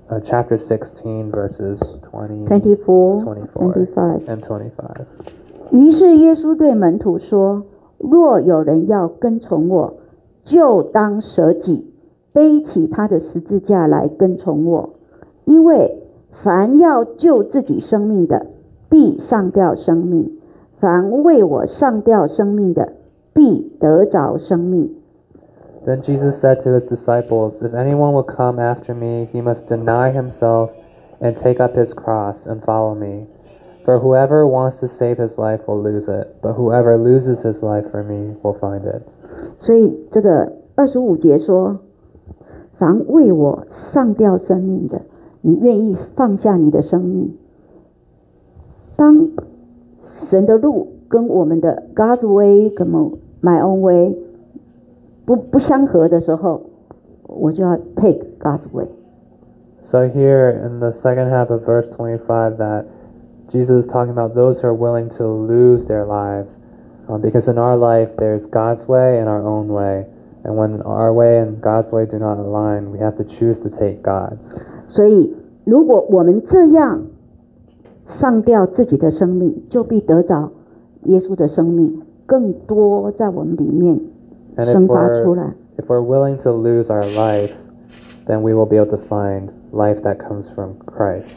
uh, chapter sixteen, verses twenty, twenty-four, twenty-four, twenty-five. and twenty-five. 于是耶稣对门徒说：若有人要跟从我，就当舍己，背起他的十字架来跟从我。因为凡要救自己生命的，必上吊生命；凡为我上吊生命的，必得着生命。 Then Jesus said to his disciples, If anyone will come after me, he must deny himself and take up his cross and follow me. For whoever wants to save his life will lose it, but whoever loses his life for me will find it. 所以这个二十五节说：凡为我上吊生命的，你愿意放下你的生命。当神的路跟我们的 God's way 跟 my own way 不不相合的时候，我就要 take God's way。 So here in the second half of verse twenty-five, that Jesus is talking about those who are willing to lose their lives, um, because in our life there's God's way and our own way, and when our way and God's way do not align, we have to choose to take God's. 所以如果我们这样上吊自己的生命，就必得着耶稣的生命更多在我们里面 And if 生发出 we're, 来。 if we're willing to lose our life, then we will be able to find life that comes from Christ.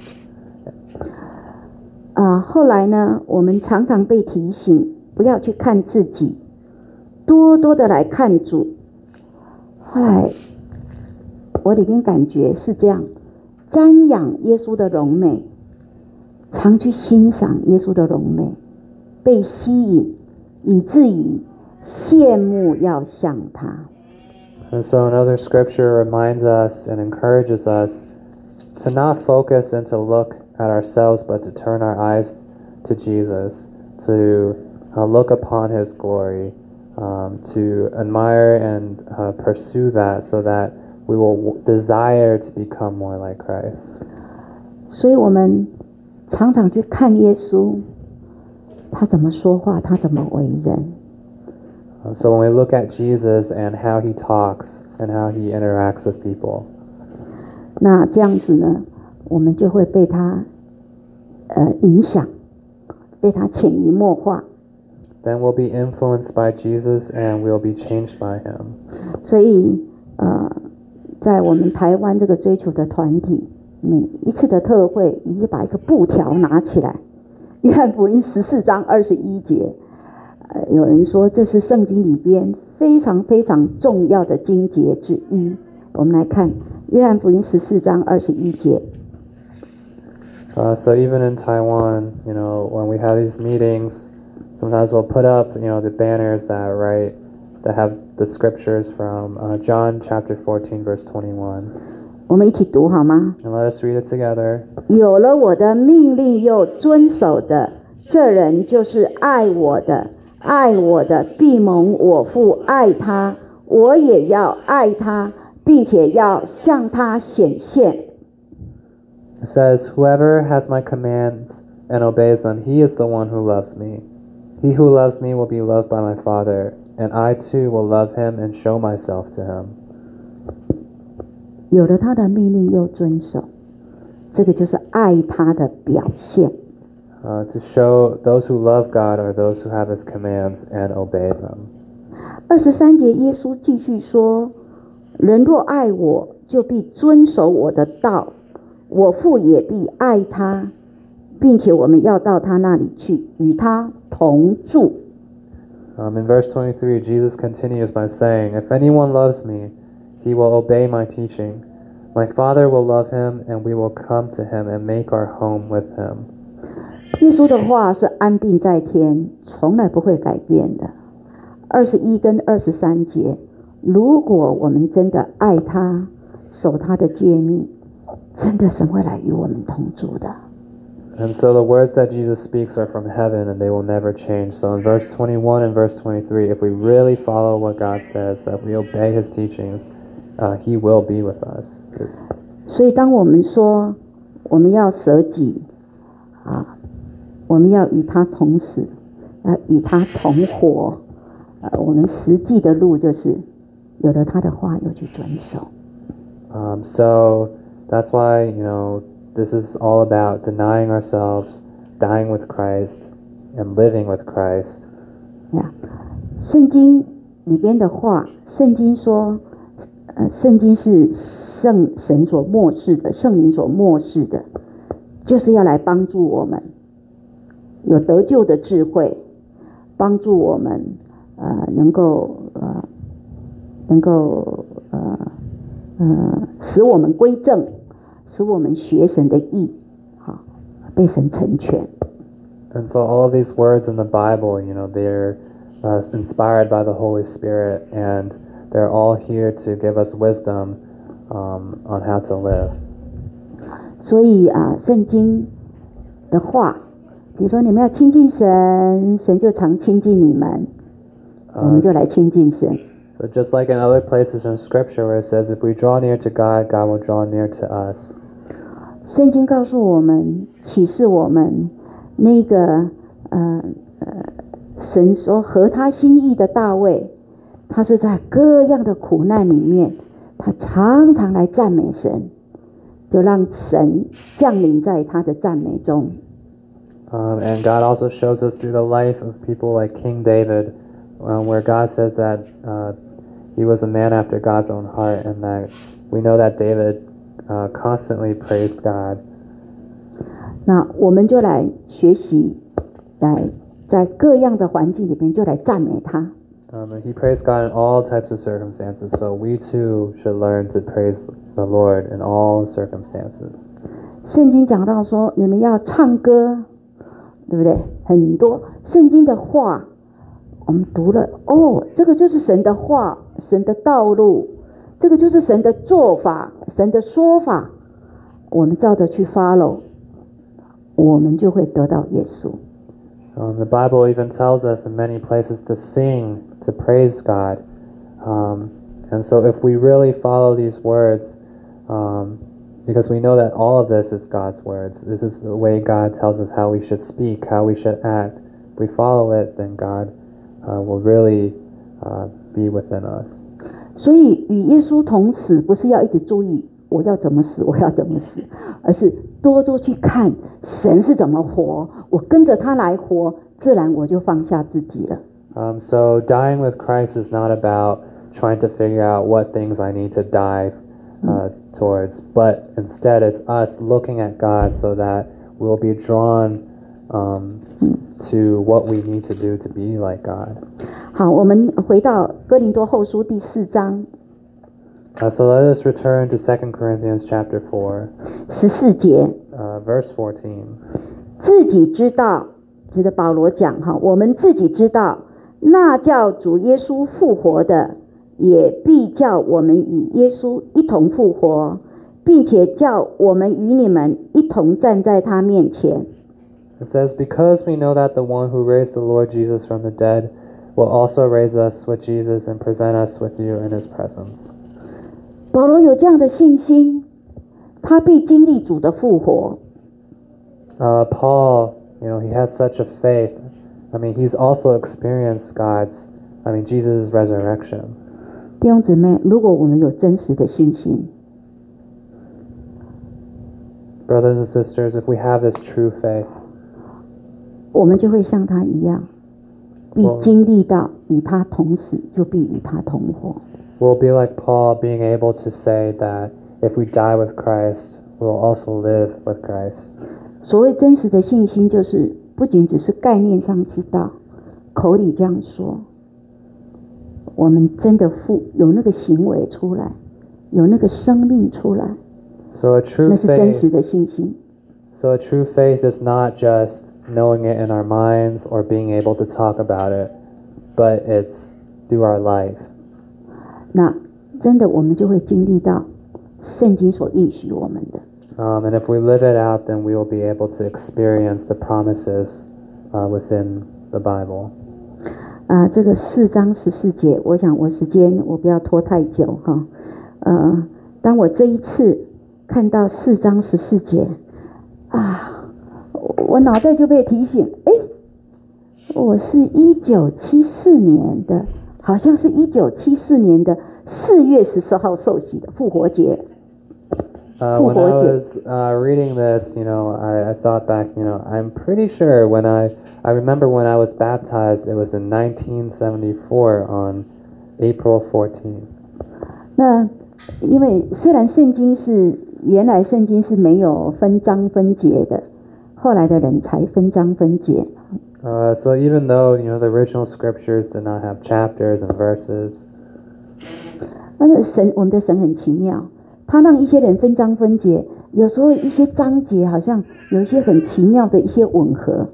啊，后来呢，我们常常被提醒不要去看自己，多多的来看主。后来我里面感觉是这样，瞻仰耶稣的荣美，常去欣赏耶稣的荣美，被吸引，以至于羡慕要像他。 And so another scripture reminds us and encourages us to not focus and to look at ourselves, but to turn our eyes to Jesus, to uh, look upon his glory, um, to admire and uh, pursue that so that we will w- desire to become more like Christ. 所以我们常常去看耶稣，他怎么说话，他怎么为人。 Uh, so when we look at Jesus and how he talks and how he interacts with people, 那这样子呢，我们就会被他呃影响，被他潜移默化。 then we'll be influenced by Jesus and we'll be changed by him. 所以呃，在我们台湾这个追求的团体，每一次的特会，一把一个布条拿起来，约翰福音十四章二十一节，呃，有人说这是圣经里边非常非常重要的经节之一。我们来看约翰福音十四章二十一节。 Uh, so even in Taiwan, you know, when we have these meetings, sometimes we'll put up, you know, the banners that write, that have the scriptures from uh, John chapter fourteen, verse twenty-one. 我们一起读好吗？ And let us read it together. 有了我的命令又遵守的，这人就是爱我的。爱我的，必蒙我父爱他，我也要爱他，并且要向他显现。 It says, Whoever has my commands and obeys them, he is the one who loves me. He who loves me will be loved by my Father, and I too will love him and show myself to him. 有了他的命令又遵守，这个就是爱他的表现。 Uh, to show those who love God are those who have his commands and obey them. 二十三节，耶稣继续说：“人若爱我，就必遵守我的道，我父也必爱他，并且我们要到他那里去，与他同住。” Um, in verse twenty-three, Jesus continues by saying, If anyone loves me, he will obey my teaching. My Father will love him, and we will come to him and make our home with him. 耶稣的话是安定在天，从来不会改变的。二十一跟二十三节，如果我们真的爱他，守他的诫命，真的神会来与我们同住的。 And so the words that Jesus speaks are from heaven, and they will never change. So in verse twenty-one and verse twenty-three, if we really follow what God says, that we obey his teachings, uh, he will be with us. 所以当我们说我们要舍己啊，我们要与他同死，要与他同活，呃，我们实际的路就是有了他的话，又去遵守。 Um, so That's why, you know, this is all about denying ourselves, dying with Christ, and living with Christ. 呀，圣经里边的话，圣经说，呃，圣经是圣神所默示的，圣灵所默示的，就是要来帮助我们有得救的智慧，帮助我们呃能够呃能够呃呃使我们归正，使我们学神的义，好被神成全。 And so all of these words in the Bible, you know, they're uh, inspired by the Holy Spirit, and they're all here to give us wisdom um, on how to live. 所以啊，圣经的话，比如说你们要亲近神，神就常亲近你们，我们就来亲近神。 So just like in other places in Scripture where it says, if we draw near to God, God will draw near to us. 圣经告诉我们，启示我们。那个呃呃，神说合他心意的大卫，他是在各样的苦难里面，他常常来赞美神，就让神降临在他的赞美中。 Um, and God also shows us through the life of people like King David, um, where God says that uh, he was a man after God's own heart, and that we know that David uh, constantly praised God. 那我们就来学习，来在各样的环境里边就来赞美他。 Um, and he praised God in all types of circumstances, so we too should learn to praise the Lord in all circumstances. 圣经讲到说，你们要唱歌，对不对？很多圣经的话，我们读了，哦，这个就是神的话，神的道路，这个就是神的做法，神的说法，我们照着去 follow。我们就会得到耶稣。 Um, the Bible even tells us in many places to sing, to praise God. Um, and so if we really follow these words, um, because we know that all of this is God's words, this is the way God tells us how we should speak, how we should act. If we follow it, then God uh, will really uh, be within us. 所以与耶稣同死，不是要一直注意我要怎么死，我要怎么死，而是多多去看神是怎么活，我跟着他来活，自然我就放下自己了。 Um, so dying with Christ is not about trying to figure out what things I need to die uh, towards, but instead it's us looking at God so that we'll be drawn um, to what we need to do to be like God. 好，我们回到哥林多后书第四章。 Uh, so let us return to Second Corinthians chapter four, 十四节， uh, verse fourteen. 自己知道，就是保罗讲哈，我们自己知道，那叫主耶稣复活的，也必叫我们与耶稣一同复活，并且叫我们与你们一同站在他面前。 It says, because we know that the one who raised the Lord Jesus from the dead will also raise us with Jesus and present us with you in his presence. 保罗有这样的信心，他必经历主的复活。 Uh, Paul, you know, he has such a faith. I mean, he's also experienced God's, I mean, Jesus' resurrection. 弟兄姊妹，如果我们有真实的信心， Brothers and sisters, if we have this true faith, 我们就会像他一样，必经历到与他同死，就必与他同活。 we'll be like Paul, being able to say that if we die with Christ, we'll also live with Christ. 所谓真实的信心，就是不仅只是概念上知道，口里这样说，我们真的付有那个行为出来，有那个生命出来， So a true 那是真实 faith, 的信心。 so a true faith is not just knowing it in our minds or being able to talk about it, but it's through our life. 那真的我们就会经历到圣经所应许我们的。 Um, and if we live it out, then we will be able to experience the promises uh, within the Bible. 啊，这个四章十四节，我想我时间我不要拖太久哈。呃，当我这一次看到四章十四节啊，我脑袋就被提醒，哎，我是一九七四年的，好像是一九七四年的四月十四号受洗的复活节。 Uh, 复 when I 活节。 was uh, reading this, you know, I, I thought back, you know, I'm pretty sure when I, I remember when I was baptized, it was in nineteen seventy-four on April fourteenth. 那因为虽然圣经是原来圣经是没有分章分节的，后来的人才分章分节。 Uh, so even though, you know, the original scriptures did not have chapters and verses, 但是神，我们的神很奇妙，他让一些人分章分节，有时候一些章节好像有一些很奇妙的一些吻合。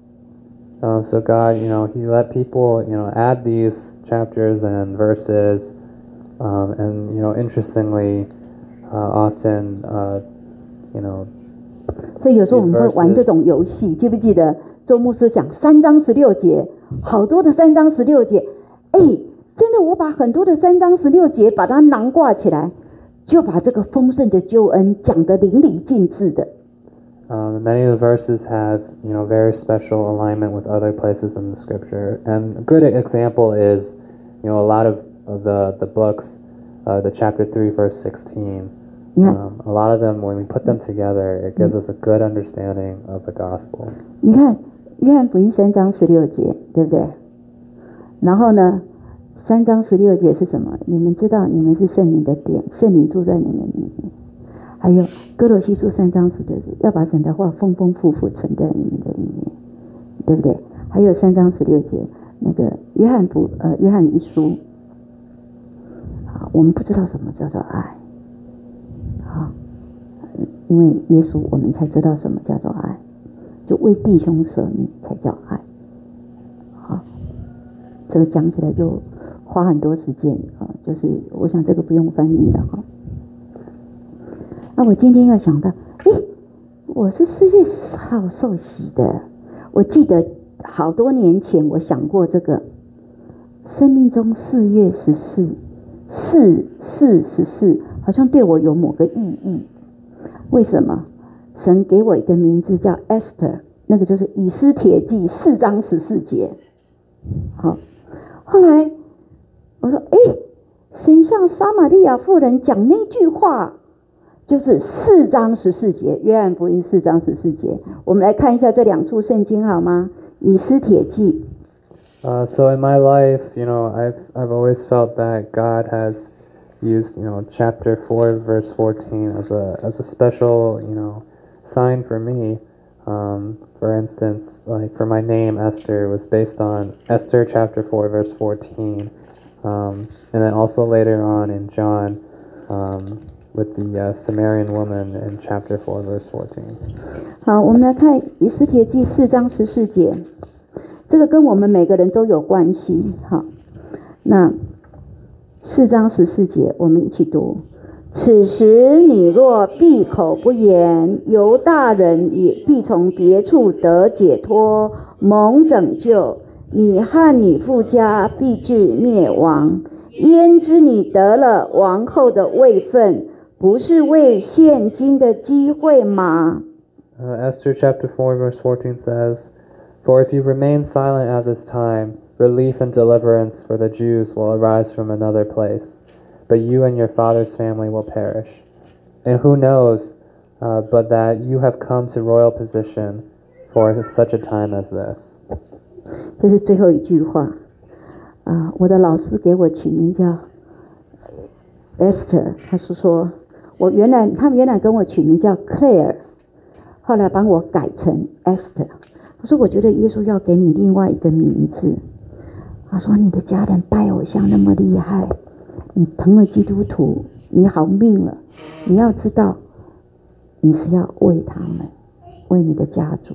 uh, so God, you know, He let people, you know, add these chapters and verses, um, and you know, interestingly, uh, often, uh, you know, 所以有时候我们会玩这种游戏，记不记得周牧师讲三章十六节，好多的三章十六节，哎，真的我把很多的三章十六节把它囊括起来，就把这个丰盛的救恩讲得淋漓尽致的。 Um, many of the verses have, you know, very special alignment with other places in the scripture. And a good example is, you know, a lot of, of the, the books, uh, the chapter three, verse sixteen. Yeah. Um, a lot of them, when we put them together, it gives us a good understanding of the gospel. 你看约翰福音三章十六节，对不对？然后呢，三章十六节是什么？你们知道，你们是圣灵的殿，圣灵住在你们里面。还有哥罗西书三章十六节，要把神的话丰丰富富存在你们的里面，对不对？还有三章十六节，那个约翰福呃约翰一书，好，我们不知道什么叫做爱，好，因为耶稣我们才知道什么叫做爱，就为弟兄舍命才叫爱，好，这个讲起来就花很多时间啊，就是我想这个不用翻译了哈。 那我今天要想到，哎，我是四月十号受洗的。我记得好多年前我想过这个，生命中四月十四，四四十四，好像对我有某个意义。为什么？神给我一个名字叫 Esther， 那个就是以斯帖记四章十四节。好，后来我说，哎，神向撒玛利亚妇人讲那句话。 就是四章十四节，约翰福音四章十四节，我们来看一下这两处圣经好吗？以斯帖记。 Uh, so in my life, you know, I've I've always felt that God has used, you know, chapter four, verse fourteen as a as a special, you know, sign for me. Um, for instance, like for my name Esther was based on Esther chapter four, verse fourteen, um, and then also later on in John. Um, with the uh, Samaritan woman in chapter four, verse fourteen. 好，我们来看以斯帖记四章十四节，这个跟我们每个人都有关系。好，那四章十四节，我们一起读：此时你若闭口不言，犹大人也必从别处得解脱，蒙拯救；你和你父家必至灭亡。焉知你得了王后的位分？ 不是为现今的机会吗？ Uh, Esther chapter four, verse fourteen says, For if you remain silent at this time, relief and deliverance for the Jews will arise from another place, but you and your father's family will perish. And who knows uh, but that you have come to royal position for such a time as this. 这是最后一句话啊！我的老师给我起名叫 Esther， 他是说。 我原来他们原来跟我取名叫 Claire， 后来帮我改成 Esther。我说我觉得耶稣要给你另外一个名字。他说你的家人拜偶像那么厉害，你成为基督徒，你好命了。你要知道，你是要为他们，为你的家族。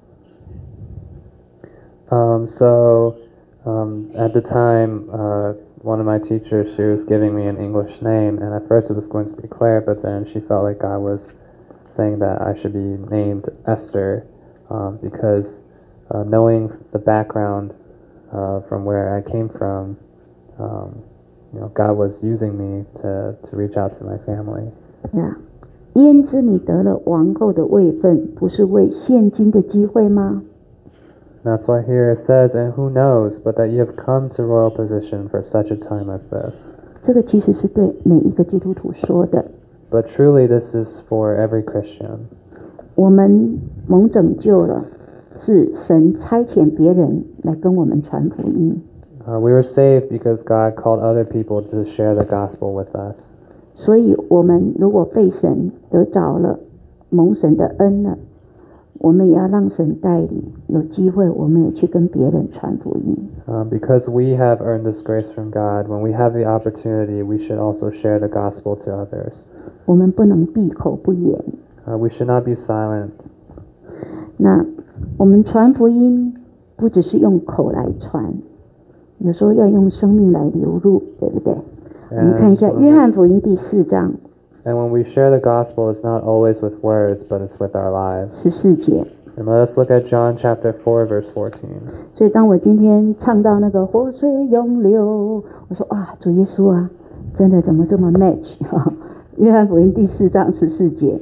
Um, so um, at the time. Uh, One of my teachers, she was giving me an English name, and at first it was going to be Claire, but then she felt like God was saying that I should be named Esther, um, because uh, knowing the background uh, from where I came from, um, you know, God was using me to, to reach out to my family. Yeah. 焉知你得了王后的位分，不是为现今的机会吗？ That's why here it says, and who knows, but that you have come to royal position for such a time as this. 这个其实是对每一个基督徒说的。 But truly, this is for every Christian. 我们蒙拯救了，是神差遣别人来跟我们传福音。 Uh, we were saved because God called other people to share the gospel with us. 所以，我们如果被神得着了，蒙神的恩了，我们也要让神带领，有机会我们也去跟别人传福音。 Um, because we have earned this grace from God, when we have the opportunity, we should also share the gospel to others. 我们不能闭口不言。 Uh, we should not be silent. 那我们传福音，不只是用口来传，有时候要用生命来流露，对不对？我们看一下约翰福音第四章 And when we share the gospel, it's not always with words, but it's with our lives. 十四节。 And let us look at John chapter four, verse fourteen. 所以当我今天唱到那个活水涌流，我说啊，主耶稣啊，真的怎么这么 match 哈？约翰福音第四章十四节，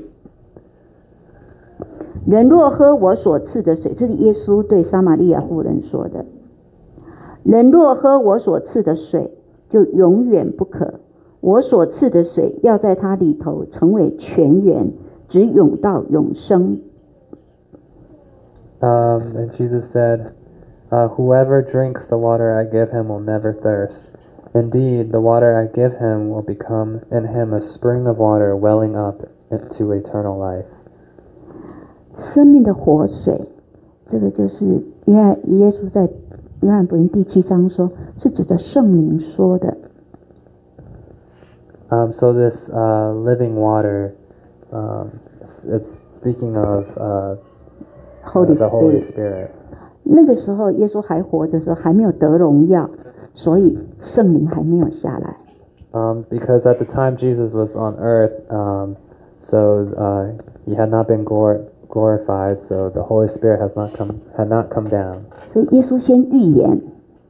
人若喝我所赐的水，这是耶稣对撒玛利亚妇人说的。人若喝我所赐的水，就永远不渴。我所赐的水要在它里头成为泉源，直涌到永生。 Um, and Jesus said, uh, Whoever drinks the water I give him will never thirst. Indeed, the water I give him will become in him a spring of water welling up into eternal life. 生命的活水，这个就是约翰耶稣在约翰福音第七章说，是指着圣灵说的。 Um, so this uh, living water, um, it's, it's speaking of uh, Holy the Holy Spirit. Spirit. 那个时候耶稣还活着的时候，还没有得荣耀，所以圣灵还没有下来。 Um, because at the time Jesus was on earth, um, so uh, he had not been glor- glorified, so the Holy Spirit has not come had not come down. 所以耶稣先预言，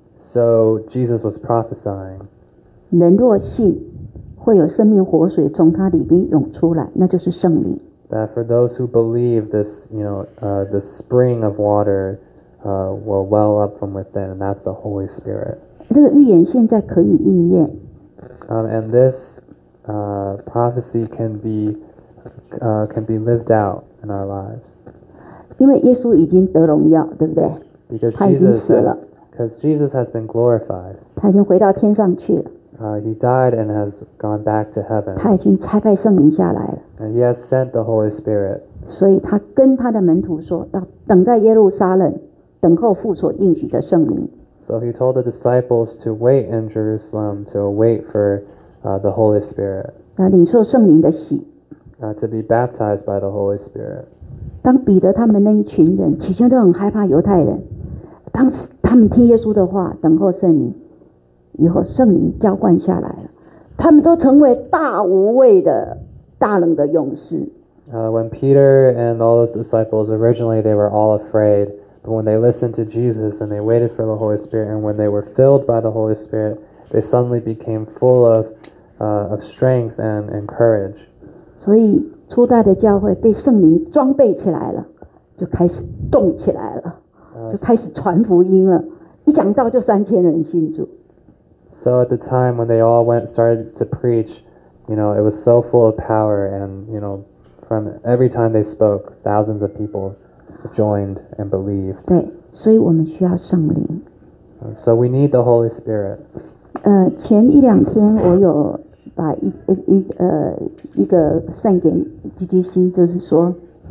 So Jesus was prophesying 人若信，会有生命活水从他里边涌出来，那就是圣灵。 that for those who believe, this, you know, uh, the spring of water uh, will well up from within, and that's the Holy Spirit. 这个预言现在可以应验， Um, and this uh, prophecy can be uh, can be lived out in our lives 因为耶稣已经得荣耀，对不对？ because 他已经 Jesus 死了， has, because Jesus has been glorified. 他已经回到天上去了， Uh, he died and has gone back to heaven, 他已经差派圣灵下来了。 and he has sent the Holy Spirit. 所以他跟他的门徒说，要等在耶路撒冷，等候父所应许的圣灵。 So he told the disciples to wait in Jerusalem to wait for uh, the Holy Spirit, 要领受圣灵的喜。 uh, to be baptized by the Holy Spirit. 当彼得他们那一群人起先都很害怕犹太人，当时他们听耶稣的话，等候圣灵，以后圣灵浇灌下来了，他们都成为大无畏的大冷的勇士。 Uh, when Peter and all those disciples, originally they were all afraid, but when they listened to Jesus and they waited for the Holy Spirit, and when they were filled by the Holy Spirit, they suddenly became full of, uh, of strength and, and courage. 所以初代的教会被圣灵装备起来了，就开始动起来了，就开始传福音了。一讲道就三千人信主。 So at the time when they all went started to preach, you know, it was so full of power, and you know, from every time they spoke, thousands of people joined and believed. 对，所以我们需要圣灵。 Uh, So we need the Holy Spirit. 呃，前一两天我有把一一一呃一个散给 G G C， 就是说，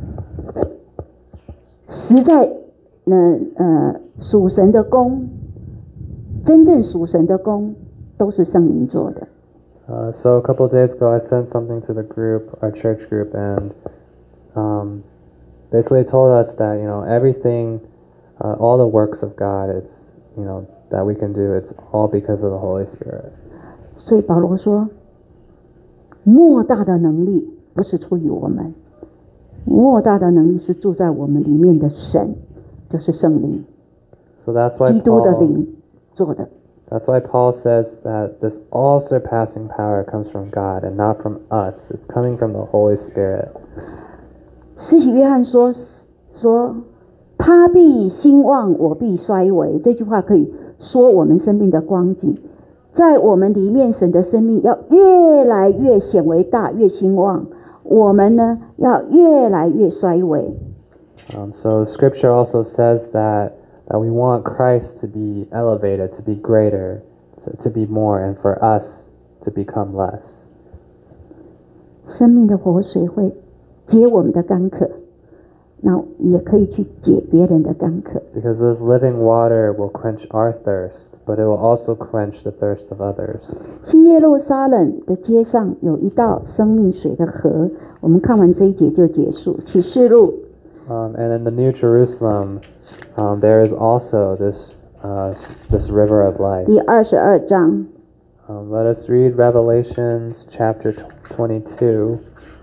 实在，呃呃属神的工，真正属神的工都是圣灵做的。 Uh, so a couple of days ago, I sent something to the group, our church group, and um, basically told us that, you know, everything, uh, all the works of God, it's, you know, that we can do, it's all because of the Holy Spirit. 所以保罗说，莫大的能力不是出于我们，莫大的能力是住在我们里面的神，就是圣灵， So that's why 基督的 Paul, 灵做的。 that's why Paul says that this all-surpassing power comes from God and not from us. It's coming from the Holy Spirit. 施洗约翰说说他必兴旺，我必衰微。这句话可以说我们生命的光景。 在我们里面，神的生命要越来越显为大，越兴旺。我们呢，要越来越衰微。 Um, so Scripture also says that that we want Christ to be elevated, to be greater, to, to be more, and for us to become less. 生命的活水会解我们的干渴，那也可以去解别人的干渴。 Because this living water will quench our thirst, but it will also quench the thirst of others. 新耶路撒冷的街上有一道生命水的河，我们看完这一节就结束。启示录 Um, and in the New Jerusalem, um, there is also this uh, this river of life. 第二十二章， Um, let us read Revelations chapter twenty-two.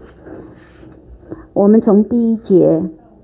我们从第一节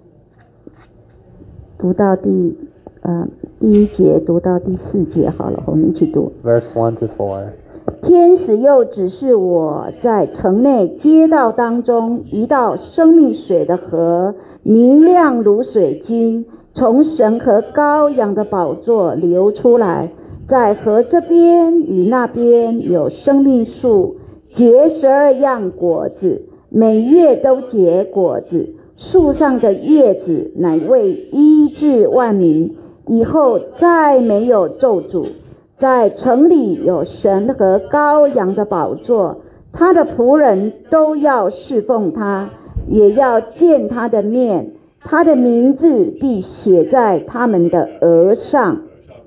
读到第呃第一节读到第四节好了，我们一起读。 Verse one to four. 天使又指示我在城内街道当中一道生命水的河，明亮如水晶，从神和羔羊的宝座流出来。在河这边与那边有生命树，结十二样果子，每月都结果子。树上的叶子乃为医治万民，以后再没有咒诅。在城里有神和羔羊的宝座，他的仆人都要侍奉他，也要见他的面，他的名字必写在他们的额上。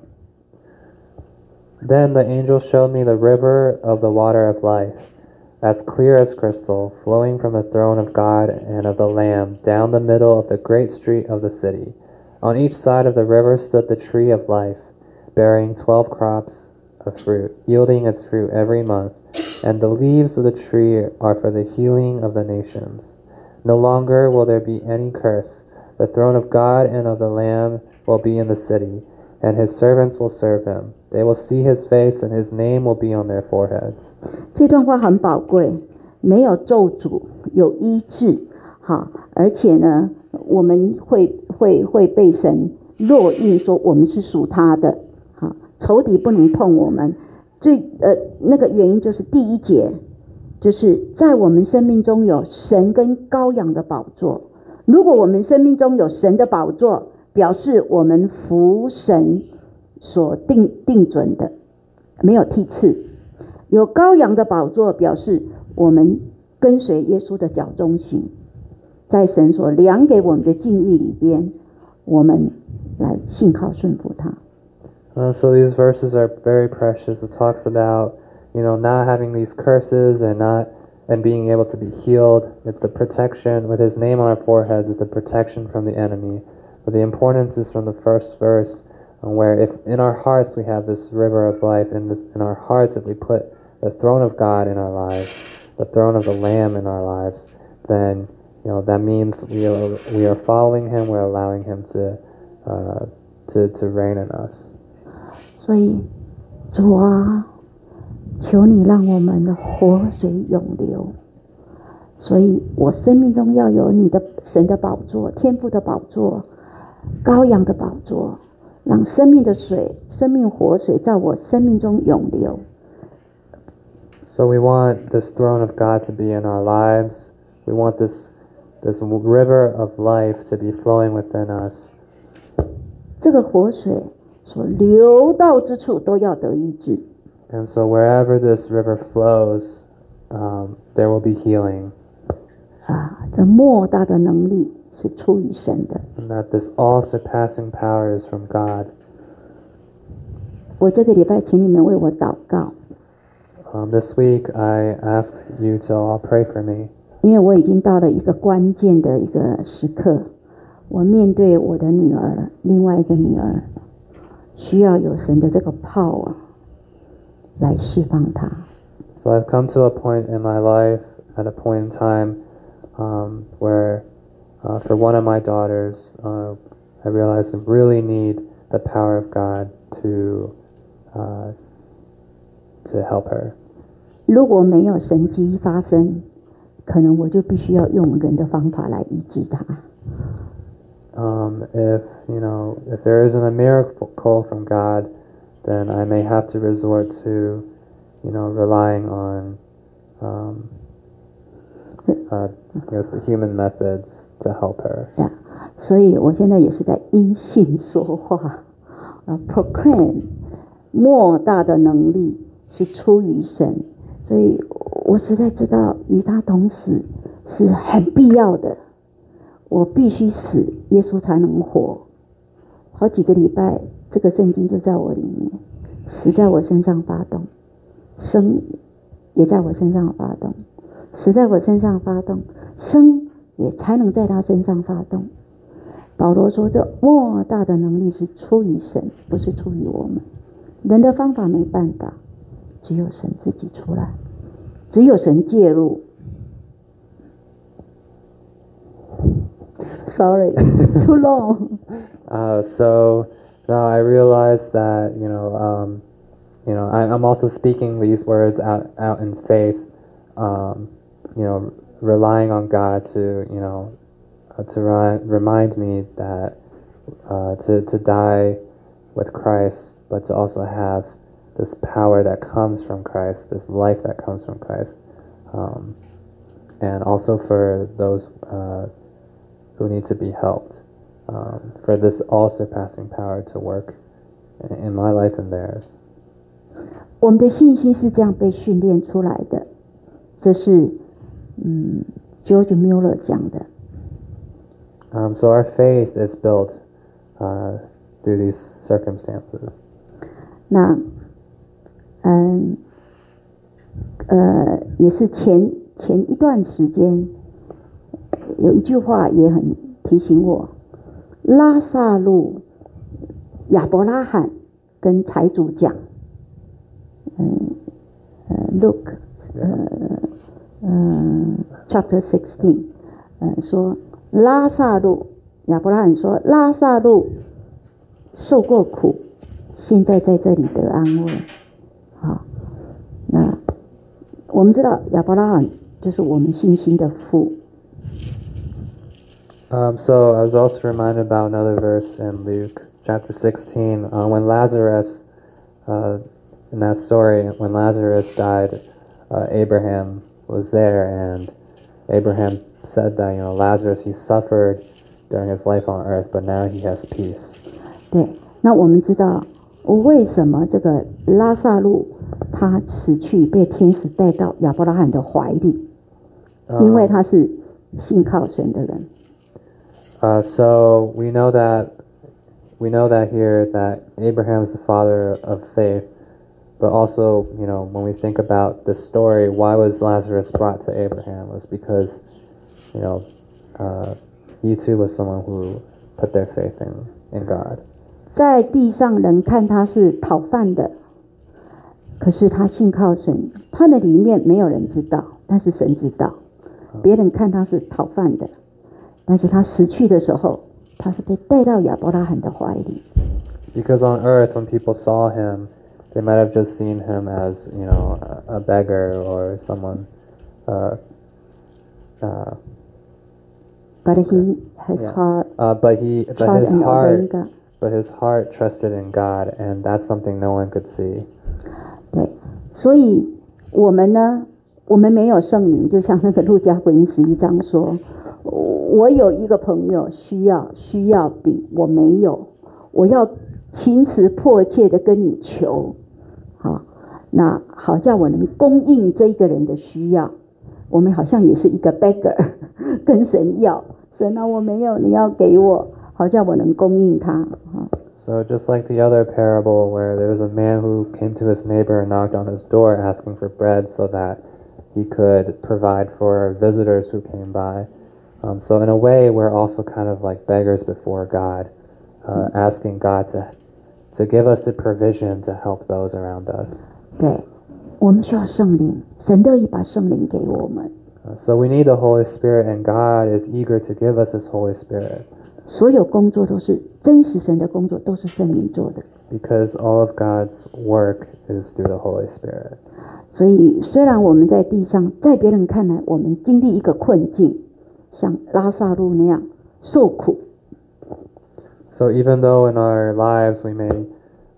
Then the angel showed me the river of the water of life, as clear as crystal, flowing from the throne of God and of the Lamb down the middle of the great street of the city. On each side of the river stood the tree of life, bearing twelve crops of fruit, yielding its fruit every month, and the leaves of the tree are for the healing of the nations. No longer will there be any curse. The throne of God and of the Lamb will be in the city, and his servants will serve him. They will see his face, and his name will be on their foreheads. 这段话很宝贵，没有咒诅，有医治，好，而且呢，我们会会会被神烙印，说我们是属他的。 仇敌不能碰我们，最呃那个原因就是第一节，就是在我们生命中有神跟羔羊的宝座。如果我们生命中有神的宝座，表示我们服神所定定准的，没有梯次。有羔羊的宝座，表示我们跟随耶稣的脚中行，在神所量给我们的境遇里边，我们来信靠顺服他。 Uh, so these verses are very precious. It talks about, you know, not having these curses and not and being able to be healed. It's the protection with his name on our foreheads. It's the protection from the enemy. But the importance is from the first verse, uh, where if in our hearts we have this river of life, in this in our hearts if we put the throne of God in our lives, the throne of the Lamb in our lives, then you know that means we are we are following him. We're allowing him to uh, to to reign in us. 所以，主啊，求你让我们的活水永流。所以我生命中要有你的神的宝座、天父的宝座、羔羊的宝座，让生命的水、生命活水在我生命中永流。 So we want this throne of God to be in our lives. We want this this river of life to be flowing within us. 这个活水。 所流到之处都要得医治。 And so wherever this river flows, um, there will be healing. 啊，这莫大的能力是出于神的。 And that this all-surpassing power is from God. 我这个礼拜请你们为我祷告。 Um, this week I ask you to all pray for me. 因为我已经到了一个关键的一个时刻，我面对我的女儿，另外一个女儿。 需要有神的这个 power 来释放他。 So I've come to a point in my life, at a point in time, um, where, uh, for one of my daughters, uh, I realized I really need the power of God to, uh, to help her. 如果没有神迹发生，可能我就必须要用人的方法来医治他。 Um, if you know, if there isn't a miracle from God, then I may have to resort to you know, relying on, um, uh, I guess the human methods to help her. 呀，所以我现在也是在因信说话，啊 ，proclaim 莫大的能力是出于神，所以我实在知道与他同死是很必要的，我必须死，耶稣才能活。好几个礼拜，这个圣经就在我里面，死在我身上发动，生也在我身上发动，死在我身上发动，生也才能在他身上发动。保罗说，这莫大的能力是出于神，不是出于我们。人的方法没办法，只有神自己出来，只有神介入。Sorry, too long. Uh, so now I realize that, you know, um, you know, I, I'm also speaking these words out, out in faith, um, you know, relying on God to, you know, uh, to ri- remind me that uh, to, to die with Christ, but to also have this power that comes from Christ, this life that comes from Christ, um, and also for those uh, who need to be helped, um, for this all-surpassing power to work in, in my life and theirs. 我们的信心是这样被训练出来的，这是嗯 George Mueller 讲的。 Um, so our faith is built uh, through these circumstances. 那嗯呃也是前前一段时间有一句话也很提醒我，拉撒路亚伯拉罕跟财主讲，嗯呃 Luke 呃呃 Chapter sixteen 呃说拉撒路亚伯拉罕说拉撒路受过苦，现在在这里得安慰。好，那我们知道亚伯拉罕就是我们信心的父。 Um, so I was also reminded about another verse in Luke chapter sixteen, uh, when Lazarus, uh, in that story, when Lazarus died, uh, Abraham was there, and Abraham said that, you know, Lazarus, he suffered during his life on earth, but now he has peace. 对，那我们知道为什么这个拉撒路他死去被天使带到亚伯拉罕的怀里，因为他是信靠神的人。 Uh, so we know that we know that here that Abraham is the father of faith, but also, you know, when we think about the story, why was Lazarus brought to Abraham? It was because, you know, uh, he too was someone who put their faith in in God. 在地上人看他是讨饭的，可是他信靠神，他的里面没有人知道，但是神知道。别人看他是讨饭的，但是他死去的时候，他是被带到亚伯拉罕的怀里。 Because on earth, when people saw him, they might have just seen him as, you know, a, a beggar or someone. Uh, uh, But he has yeah. heart, uh, but he, but trust his and obeying heart, God. but his heart trusted in God, and that's something no one could see. 对，所以我们呢，我们没有圣灵，就像那个路加福音十一章说，我有一个朋友需要需要饼，我没有，我要勤辞迫切的跟你求，好，那好叫我能供应这一个人的需要。我们好像也是一个 beggar， 跟神要，神啊，我没有，你要给我，好叫我能供应他。 So just like the other parable where there was a man who came to his neighbor and knocked on his door asking for bread so that he could provide for visitors who came by. Um, so in a way, we're also kind of like beggars before God, uh, asking God to to give us the provision to help those around us. 对，我们需要圣灵，神乐意把圣灵给我们。 Uh, so we need the Holy Spirit, and God is eager to give us His Holy Spirit. 所有工作都是真实神的工作，都是圣灵做的。 Because all of God's work is through the Holy Spirit. 所以，虽然我们在地上，在别人看来，我们经历一个困境，像拉撒路那样受苦。 So even though in our lives we may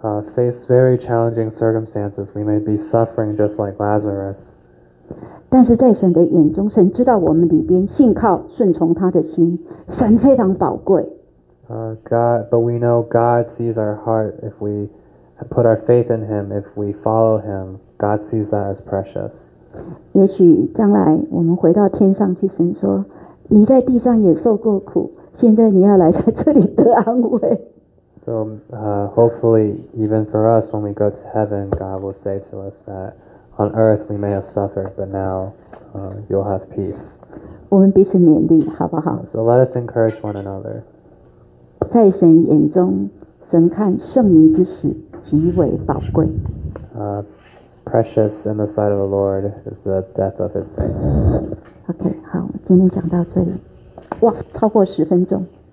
uh, face very challenging circumstances. We may be suffering just like Lazarus. 但是在神的眼中，神知道我们里边信靠顺从他的心，神非常宝贵。 Uh, God, but we know God sees our heart if we put our faith in Him, if we follow Him. God sees that as precious. 也许将来我们回到天上去，神说：“你在地上也受过苦，现在你要来在这里得安慰。” So uh, hopefully, even for us, when we go to heaven, God will say to us that on earth we may have suffered, but now uh, you'll have peace. 我们彼此勉励，好不好？ So let us encourage one another. 在神眼中，神看圣灵之死极为宝贵。 Uh, precious in the sight of the Lord is the death of His saints. OK， 好，今天讲到这里。哇，超过十分钟。